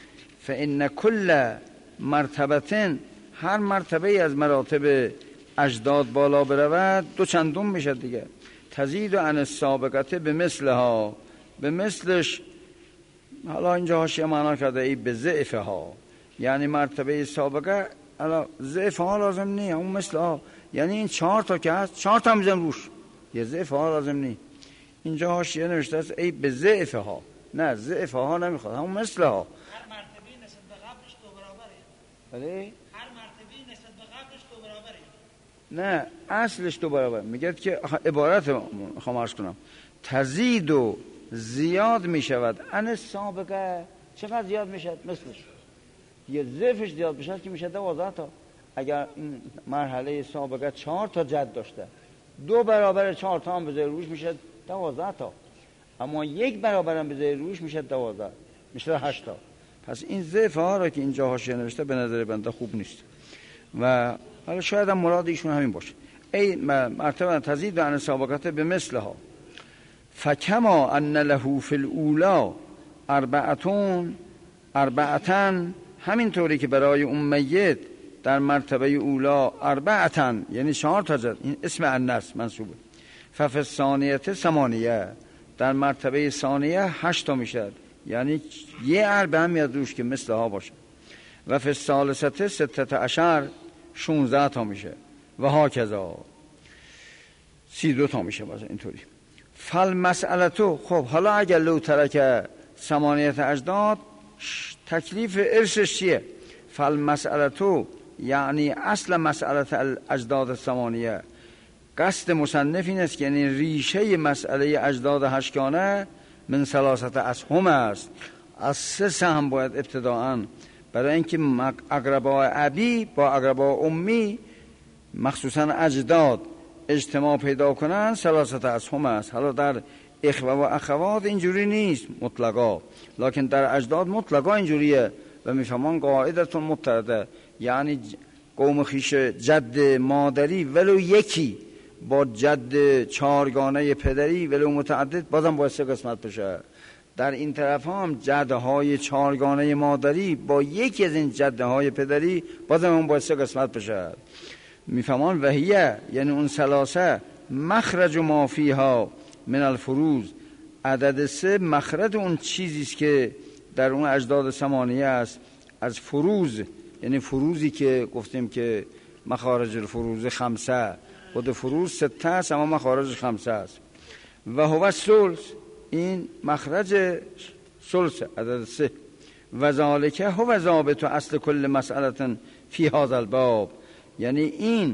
فان کل مرتبه، هر مرتبه از مراتب اجداد بالا برود دو چندم میشه دیگه. تزید عن السابقه به مثلها، به مثلش. حالا اینجا حاشیه معنا کرده ای به ضعفها ها، یعنی مرتبه سابقه حالا ضعف ها لازم نی، اون مثل ها یعنی این چهار تا که هست چهار تا میزن روش، یه ضعف ها لازم نی. اینجا حاشیه نوشته است ای به ضعف ها، نه ضعف ها نمیخواد، همون مثل ها. هر مرتبه نسبت به قبلش دو برابره. بله هر مرتبه نسبت به قبلش دو برابره. نه اصلش دو برابر. میگه که عبارت میخوام عرض کنم تزید و زیاد میشود ان سابقه. چقدر زیاد میشد؟ مثلش یه ضعفش زیاد بشه که میشه دوازده تا. اگر این مرحله سابقه چهار تا جد داشته، دو برابر چهار تا هم بذاری روش میشه دوازده تا، اما یک برابر هم بذاری روش میشه دوازده، میشه هشت تا. پس این ضعف ها را که اینجا حاشیه نوشته به نظر بنده خوب نیست و حالا شاید هم مراد ایشون همین باشه. ای مرتبه تزید عن سابقه به مثلها فکما ان له فی الاولا اربعتون اربعتن، همینطوری که برای اون میت در مرتبه اولا اربعتن یعنی چهار تا جد، این اسم انس منصوبه. ففی الثانیه ثمانیه، در مرتبه ثانیه هشت تا میشه، یعنی یه اربعه هم میاد روش که مثل ها باشه. و فی الثالثه ستت عشر، شونزده تا میشه و ها کذا سی دو تا میشه باشه. اینطوری فل مسئله تو. خب حالا اگر لو ترک ثمانیت اجداد تکلیف ارثش چیه؟ فل مسئله تو یعنی اصل مسئله اجداد ثمانیه. قصد مصنف این است که یعنی ریشه مسئله اجداد هشتگانه من ثلاثت اسهم است، از سه سهم باید ابتداءً، برای اینکه اقربا ابی با اقربا امی مخصوصا اجداد اجتماع پیدا کنن ثلاثت اسهم است. حالا در اخوه و اخوات اینجوری نیست مطلقا، لکن در اجداد مطلقا اینجوریه و میفهمان قاعدتون مترده، یعنی قوم خیش جد مادری ولو یکی با جد چارگانه پدری ولو متعدد بازم باید سه قسمت بشه. در این طرف هم جده های چارگانه مادری با یکی از این جده های پدری بازم هم باید سه قسمت بشه. میفهمان وحیه یعنی اون ثلاثه مخرج ما فیها من الفروز، عدد سه مخرج اون چیزیست که در اون اجداد ثمانیه است از فروز، یعنی فروزی که گفتیم که مخارج الفروز خمسه، خود فروز سته است اما مخارج خمسه است. و هو ثلث، این مخرج ثلث عدد سه. و ذالکه هو ضابط اصل کل مسئله فی هذا الباب، یعنی این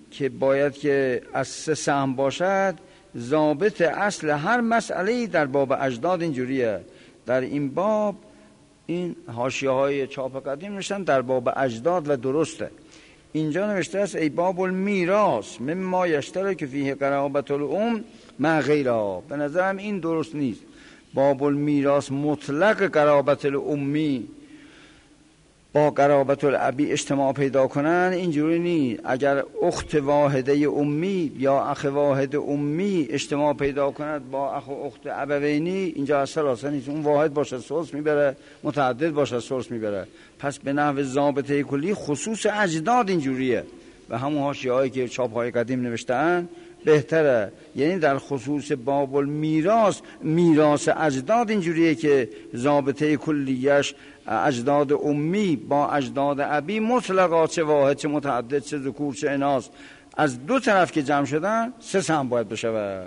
که باید که از سه سهم باشد، ضابط اصل هر مسئله در باب اجداد اینجوریه. در این باب این حاشیه های چاپ قدیم نوشتن در باب اجداد و درسته. اینجا نوشته است ای باب المیراث مما یشترک فیه قرابة الام مع غیرها. به نظرم این درست نیست. باب المیراث مطلق قرابة الامی با قرابة الابی اجتماع پیدا کنن اینجوری نیست. اگر اخت واحده امی یا اخ واحد امی اجتماع پیدا کند با اخ و اخت ابوینی، اینجا اصل اصلا نیست. اون واحد باشه ثلث میبره، متعدد باشه ثلث میبره. پس به نحو ضابطه کلی خصوص اجداد اینجوریه و همون حاشیه‌هایی که چاپ‌های قدیم نوشتن بهتره. یعنی در خصوص باب المیراث، میراث اجداد اینجوریه که ضابطه کلیش اجداد امی با اجداد ابی مطلقا، چه واحد چه متعدد چه ذکور چه اناث، از دو طرف که جمع شدن سه سهم باید بشه. و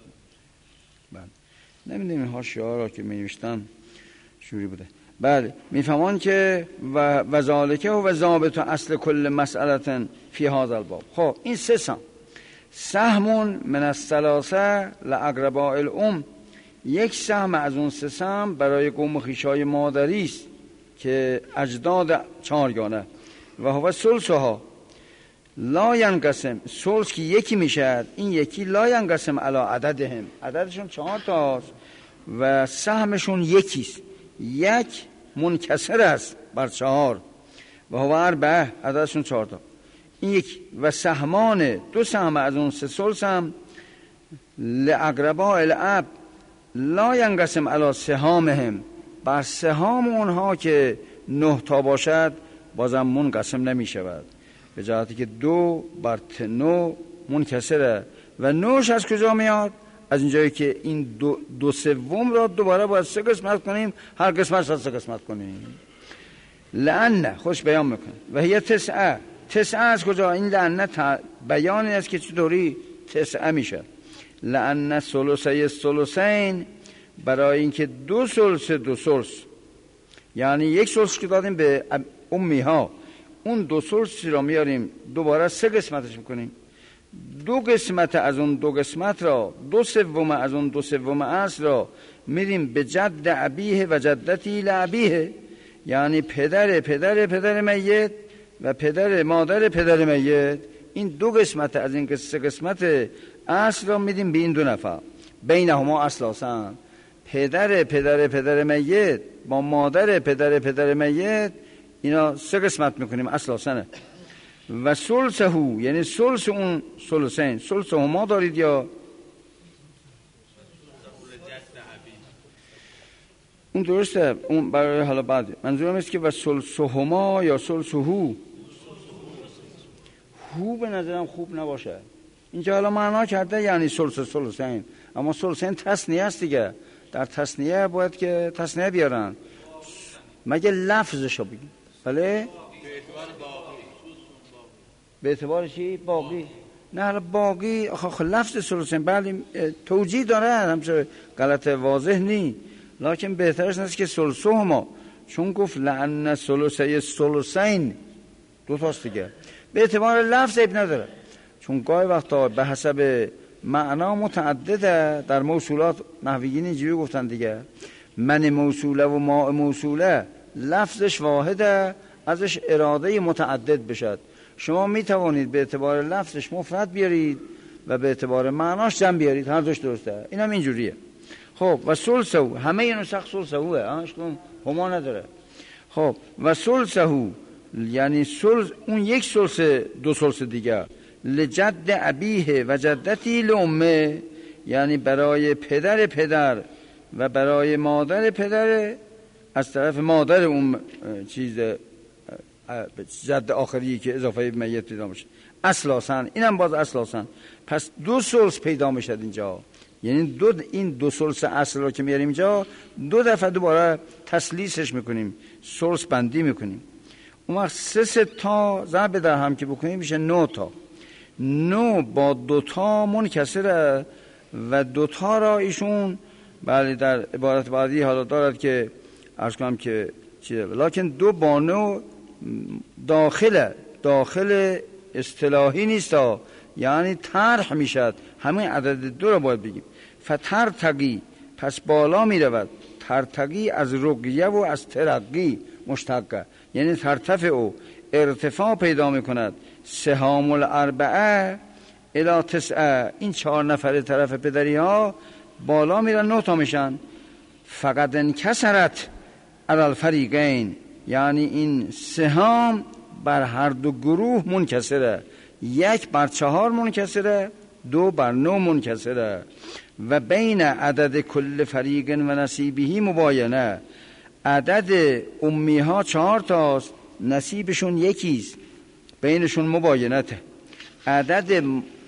نمیدونیم این حاشیه‌ها را که می‌نوشتن شوری بوده. بله میفهمان که و وذالکه و ضابط اصل کل مسئله فی هذا الباب. خب این سه سهم، سهم من الثلاثه لاقرباء الام، یک سهم از اون سه سهم برای قوم خویشای مادری است که اجداد چهارگانه. و هو ثلثها لا ینقسم، ثلث که یکی میشد، این یکی لا ینقسم علی عددهم، عددشون چهار تاست و سهمشون یکیست، یک منکسر است بر چهار و هو اربعه، عددشون چهار تا. این یک و سهمان دو سهم از اون سه ثلث هم لاقرباء الاب لا ینقسم علی سهامهم، بر سهام اونها که نه تا باشد بازم منقسم نمی شود، به جهتی که دو بر نو منکسره. و نوش از کجا میاد؟ از اینجایی که این دو, دو سوم را دوباره باید سه قسمت کنیم، هر قسمت را سه قسمت کنیم. لعنه خوش بیان میکنه و هی تسعه، تسعه از کجا؟ این لعنه بیانی است که چطوری تسعه میشه. لعنه ثلثی ثلثین، برای اینکه دو ثلث دو ثلث، یعنی یک ثلث که دادیم به امی ها، اون دو ثلثی را میاریم دوباره سه قسمتش میکنیم، دو قسمت از اون دو قسمت را، دو سوم از اون دو سوم اصل را میریم به جد ابیه و جدتی لابیه، یعنی پدر پدر پدر میت و پدر مادر پدر میت، این دو قسمت از این سه قسمت اصل را میدیم به این دو نفر. بینهما اصلاسن، پدر پدر پدر میت با مادر پدر پدر میت، اینا سه قسمت میکنیم اصلاسنه. و ثلثه، یعنی ثلث اون ثلثین، ثلث هما دارید یا اون درسته، اون برای حالا بعد منظورم است که و ثلث هما یا ثلث هو، هو به نظرم خوب نباشه اینجا. حالا معنا کرده یعنی ثلث ثلثین، اما ثلثین تثنیه است دیگه، در تثنیه باید که تثنیه بیارن، مگه لفظشو بگیم. بله به اعتبار چی؟ باقی. نه باقی آخه لفظ ثلثین بله توجیه داره، همچه غلط واضح نی، لکن بهترش نیست که ثلثهما، چون گفت لعن ثلثی ثلثین دو تاست دیگه، به اعتبار لفظ عیب نداره، چون گاهی وقتا به حسب معنا متعدده. در موصولات نحویین اینجوری گفتن دیگه، من موصوله و ما موصوله لفظش واحده، ازش اراده متعدد بشد. شما می توانید به اعتبار لفظش مفرد بیارید و به اعتبار معناش جمع بیارید، هر دوش درسته. این هم اینجوریه. خب و ثلثه، همه این نسخ ثلثه اشکون هما نداره. خب و ثلثه یعنی ثلث اون یک ثلث دو ثلث دیگه، لجد ابیه و جدتی لامه، یعنی برای پدر پدر و برای مادر پدر از طرف مادر اون چیز جد آخری که اضافه میت پیدا میشه، اصلاسن، اینم باز اصلاسن. پس دو ثلث پیدا میشه اینجا، یعنی دو این دو ثلث اصل رو که میاریم اینجا دو دفعه دوباره تسلیسش میکنیم، ثلث بندی میکنیم. اون وقت سه سه تا ضرب در هم که بکنیم میشه نه تا. نه با دو تا منکسره و دو تا را ایشون بله در عبارت بعدی حالا دارد که عرض کنم که چیه، لکن دو با نو داخل داخل اصطلاحی نیست، یعنی طرح میشد، همین عدد دو رو باید بگیم. فترتقی، پس بالا میرود. ترتقی از رقیه و از ترقی مشتقه، یعنی ترتفع او ارتفاع پیدا میکند. سهام الاربعه الی تسعه، این چهار نفر طرف پدری ها بالا میرن، نه تا میشن. فقط انکسرت علی الفریقین، یعنی این سهام بر هر دو گروه منکسره، یک بر چهار منکسره، دو بر نه منکسره. و بین عدد کل فریق و نصیبهی مباینه، عدد امی ها چهار تاست، نصیبشون یکیست، بینشون مباینته. عدد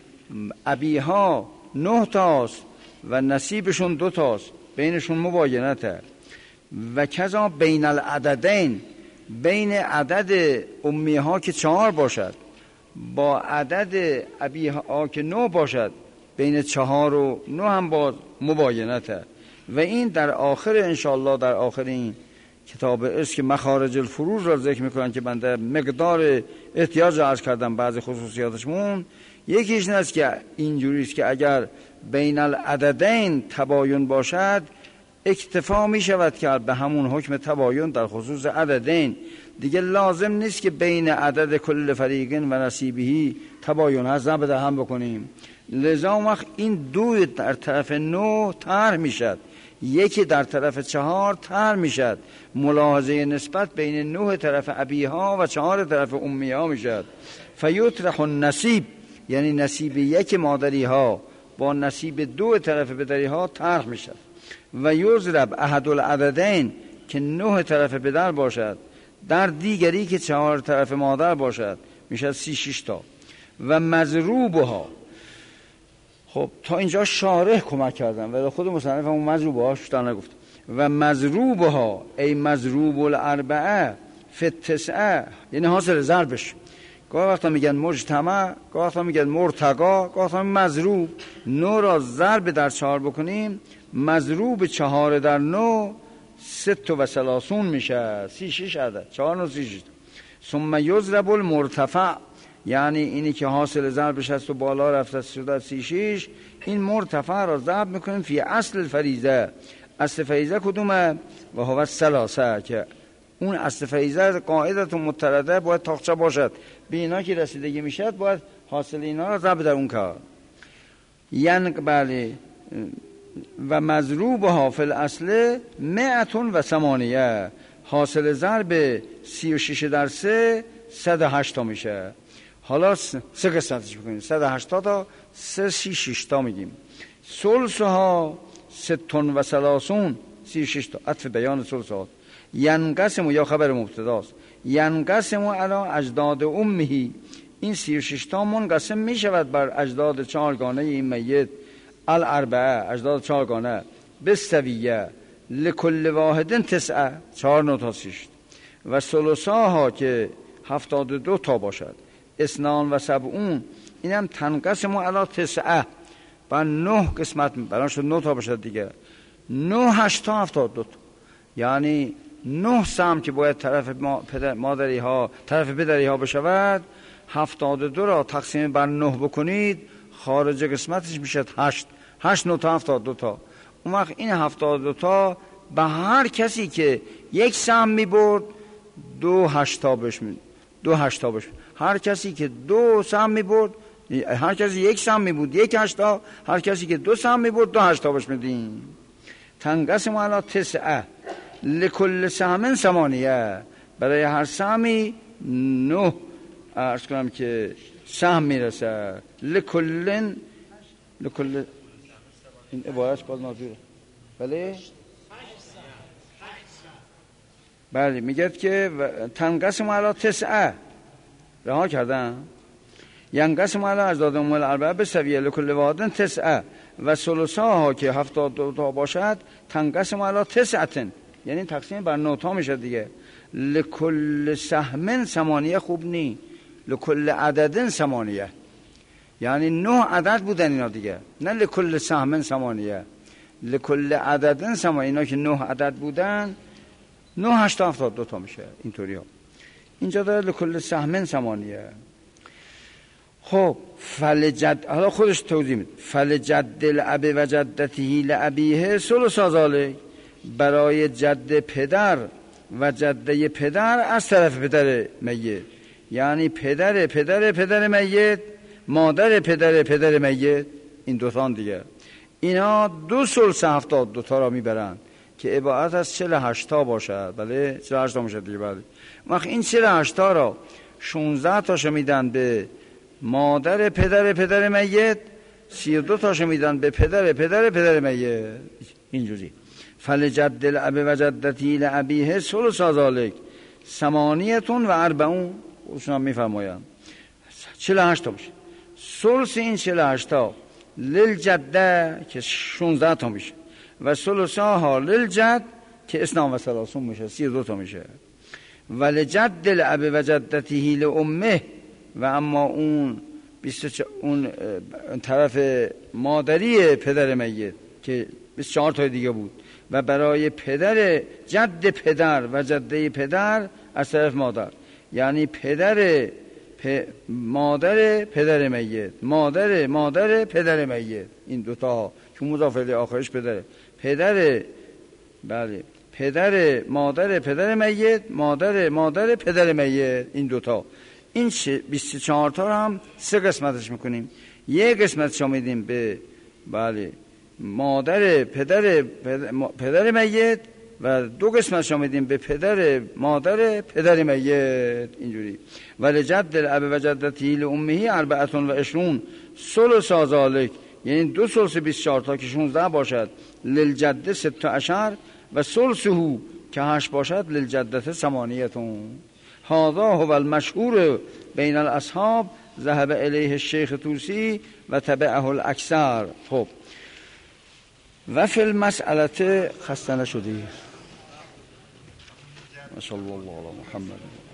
ابی ها نه تاست و نصیبشون دو تاست، بینشون مباینته. و کذا بین العددین، بین عدد امی ها که چهار باشد با عدد ابی ها که نه باشد، بین چهار و نه هم باز مباینته. و این در آخر انشاءالله، در آخر این کتاب است که مخارج الفروض را ذکر میکنن که بنده مقدار احتیاج را عرض کردم، بعض خصوصیاتشمون یکیش این است که اینجوری است که اگر بین العددین تباین باشد، اکتفا می شود که به همون حکم تباین در خصوص عددین، دیگه لازم نیست که بین عدد کل فریقین و نصیبهی تباین هست نبده هم بکنیم. لذا وقت این دو در طرف نو طرح می شد، یکی در طرف چهار طرح می شد. ملاحظه نسبت بین نه طرف ابیها و چهار طرف امیها می شد. فیطرح النصیب، یعنی نصیب یک مادری ها با نصیب دو طرف پدری ها طرح می شد. و یضرب احد العددین، که نه طرف پدر باشد، در دیگری که چهار طرف مادر باشد، میشه سی شش تا. و مضروبها، خب تا اینجا شارح کمک کردم ولی خود مصنف همون مضروبها شتا نگفت. و مضروبها ای مضروب الاربعه فی التسعه، یعنی حاصل ضربش. گاه وقتا میگن مجتمع، گاه وقتا میگن مرتقا، گاه وقتا مضروب. نو را ضرب در چهار بکنیم، مضروب چهار در نو ست و سلاسون میشه، سی شش عدد، چهار نو سی شش. ثم یضرب المرتفع، یعنی اینی که حاصل ضربش هست و بالا رفته شده سی شش، این مرتفع را ضرب میکنیم فی اصل الفریضه. اصل فریضه کدومه؟ و هو الثلاثه، که اون اصل فریضه قاعدت مترده باید تاقچه باشد، به اینا که رسیدگی میشد باید حاصل اینا را ضرب در اون کار. یعنی بله. و مضروبها فی الاصل مئتون و ثمانیه، حاصل ضرب سی و شش در سه صد و هشت تا میشه. حالا سه قسمتش بکنیم، صد و هشتاد تا سه سی شش تا میگیم. ثلثها ستون و سلاسون، سی و شش تا، عطف بیان ثلثها. ینقسم، یا خبر مبتداست، ینقسم علی اجداد امه، این سی و شش تا منقسم میشود بر اجداد چهارگانه این میت. الاربعه، اجداد چهارگانه، بستویه لکل واحدن تسعه، چهار نو تا شش. و ثلثاها که هفتاد و دو تا باشد، اثنان و سبعون، این هم تنقسم علی تسعه، بر نه قسمت برای شد نه تا باشد دیگه. نه هشت تا هفتاد دو تا، یعنی نه سهم که باید طرف مادری ها طرف پدری ها بشود، هفتاد و دو را تقسیم بر نه بکنید، خارج قسمتش میشد هشت. هشت نو تا هفتاد دو تا. اون وقت این هفتاد دو تا به هر کسی که یک سهم می برد دو هشتا بش می دو هشتا بش هر کسی که دو سهم می برد، هر کسی یک سهم می بود یک هشتا، هر کسی که دو سهم می برد دو هشتا بش میدیم. تنقسم علی تسعه لکل سهم ثمانیه، برای هر سهمی نه عرض کنم که سهم میرسه. لکلن لکل، این عبارتش باز نازوره. بله بله میگه که تنقسم علی تسعه، رها کردم، ینقسم علی اجداد ام الاربعه بسویه لکل واحدن تسعه. و ثلثاها که هفتاد دو تا باشد، تنقسم علی تسعتن، یعنی تقسیم بر نه تا میشه دیگه. لکل سهم ثمانیه، خوب نی، لکل عددن ثمانیه، یعنی نه عدد بودن اینا دیگه، نه لکل سهم ثمانیه، لکل عددن ثمانیه، اینا که نه عدد بودن نه هشت هفتاد دو تا میشه. اینطوری ها اینجا داره لکل سهم ثمانیه. خب فلجد، حالا خودش توضیح میده، فلجد الاب و جدته لابیه ثلث ذلک، برای جد پدر و جده پدر از طرف پدر میت، یعنی پدر پدر پدر میت، مادر پدر پدر میت، این دوتان دیگه، اینا دو ثلث هفتاد دوتا را میبرن که عبارت از چهل هشت تا باشد. بله چهل هشت تا میشه دیگه. بله وقت این چهل هشت تا را شانزده تاشو میدن به مادر پدر پدر میت، سی و دو تاشو میدن به پدر پدر پدر میت، اینجوری. فلجد الاب و جدتی لابیه ثلث ذلک ثمانیتون و اربعون، خودشون هم میفرمایند چهل و هشت تا میشه. ثلث این چهل و هشت تا للجده که شانزده تا میشه و ثلثاها للجد که اثنا و ثلاثون میشه، سی و دو تا میشه. ولجد الاب و جدته لامه، و اما اون بیست اون طرف مادری پدر میت که بیست و چهار تا دیگه بود، و برای پدر جد پدر و جده پدر از طرف مادر، یعنی پدر پ... مادر پدر میت، مادر مادر پدر میت، این دوتا که مضاف الیه آخرش پدره، پدر بله پدر مادر پدر میت، مادر مادر پدر میت، این دوتا. این بیست و چهار تا هم سه قسمتش میکنیم. یک قسمتش میدیم به بله مادر پدر پدر, پدر میت و دو قسمتش میدیم به پدر مادر پدر میت، اینجوری. ولی جد الاب و جدته لامه اربعه و عشرون ثلث ذلک، یعنی دو ثلث بیست و چهار تا که شانزده باشد، للجد ست عشر و ثلثه که هشت باشد، للجدته ثمانیتون. هذا هو المشهور بین الاصحاب، ذهب الیه الشیخ طوسی و تبعه الاکثر. خب و فی المسئله خسته نشدی. صلی الله علی محمد.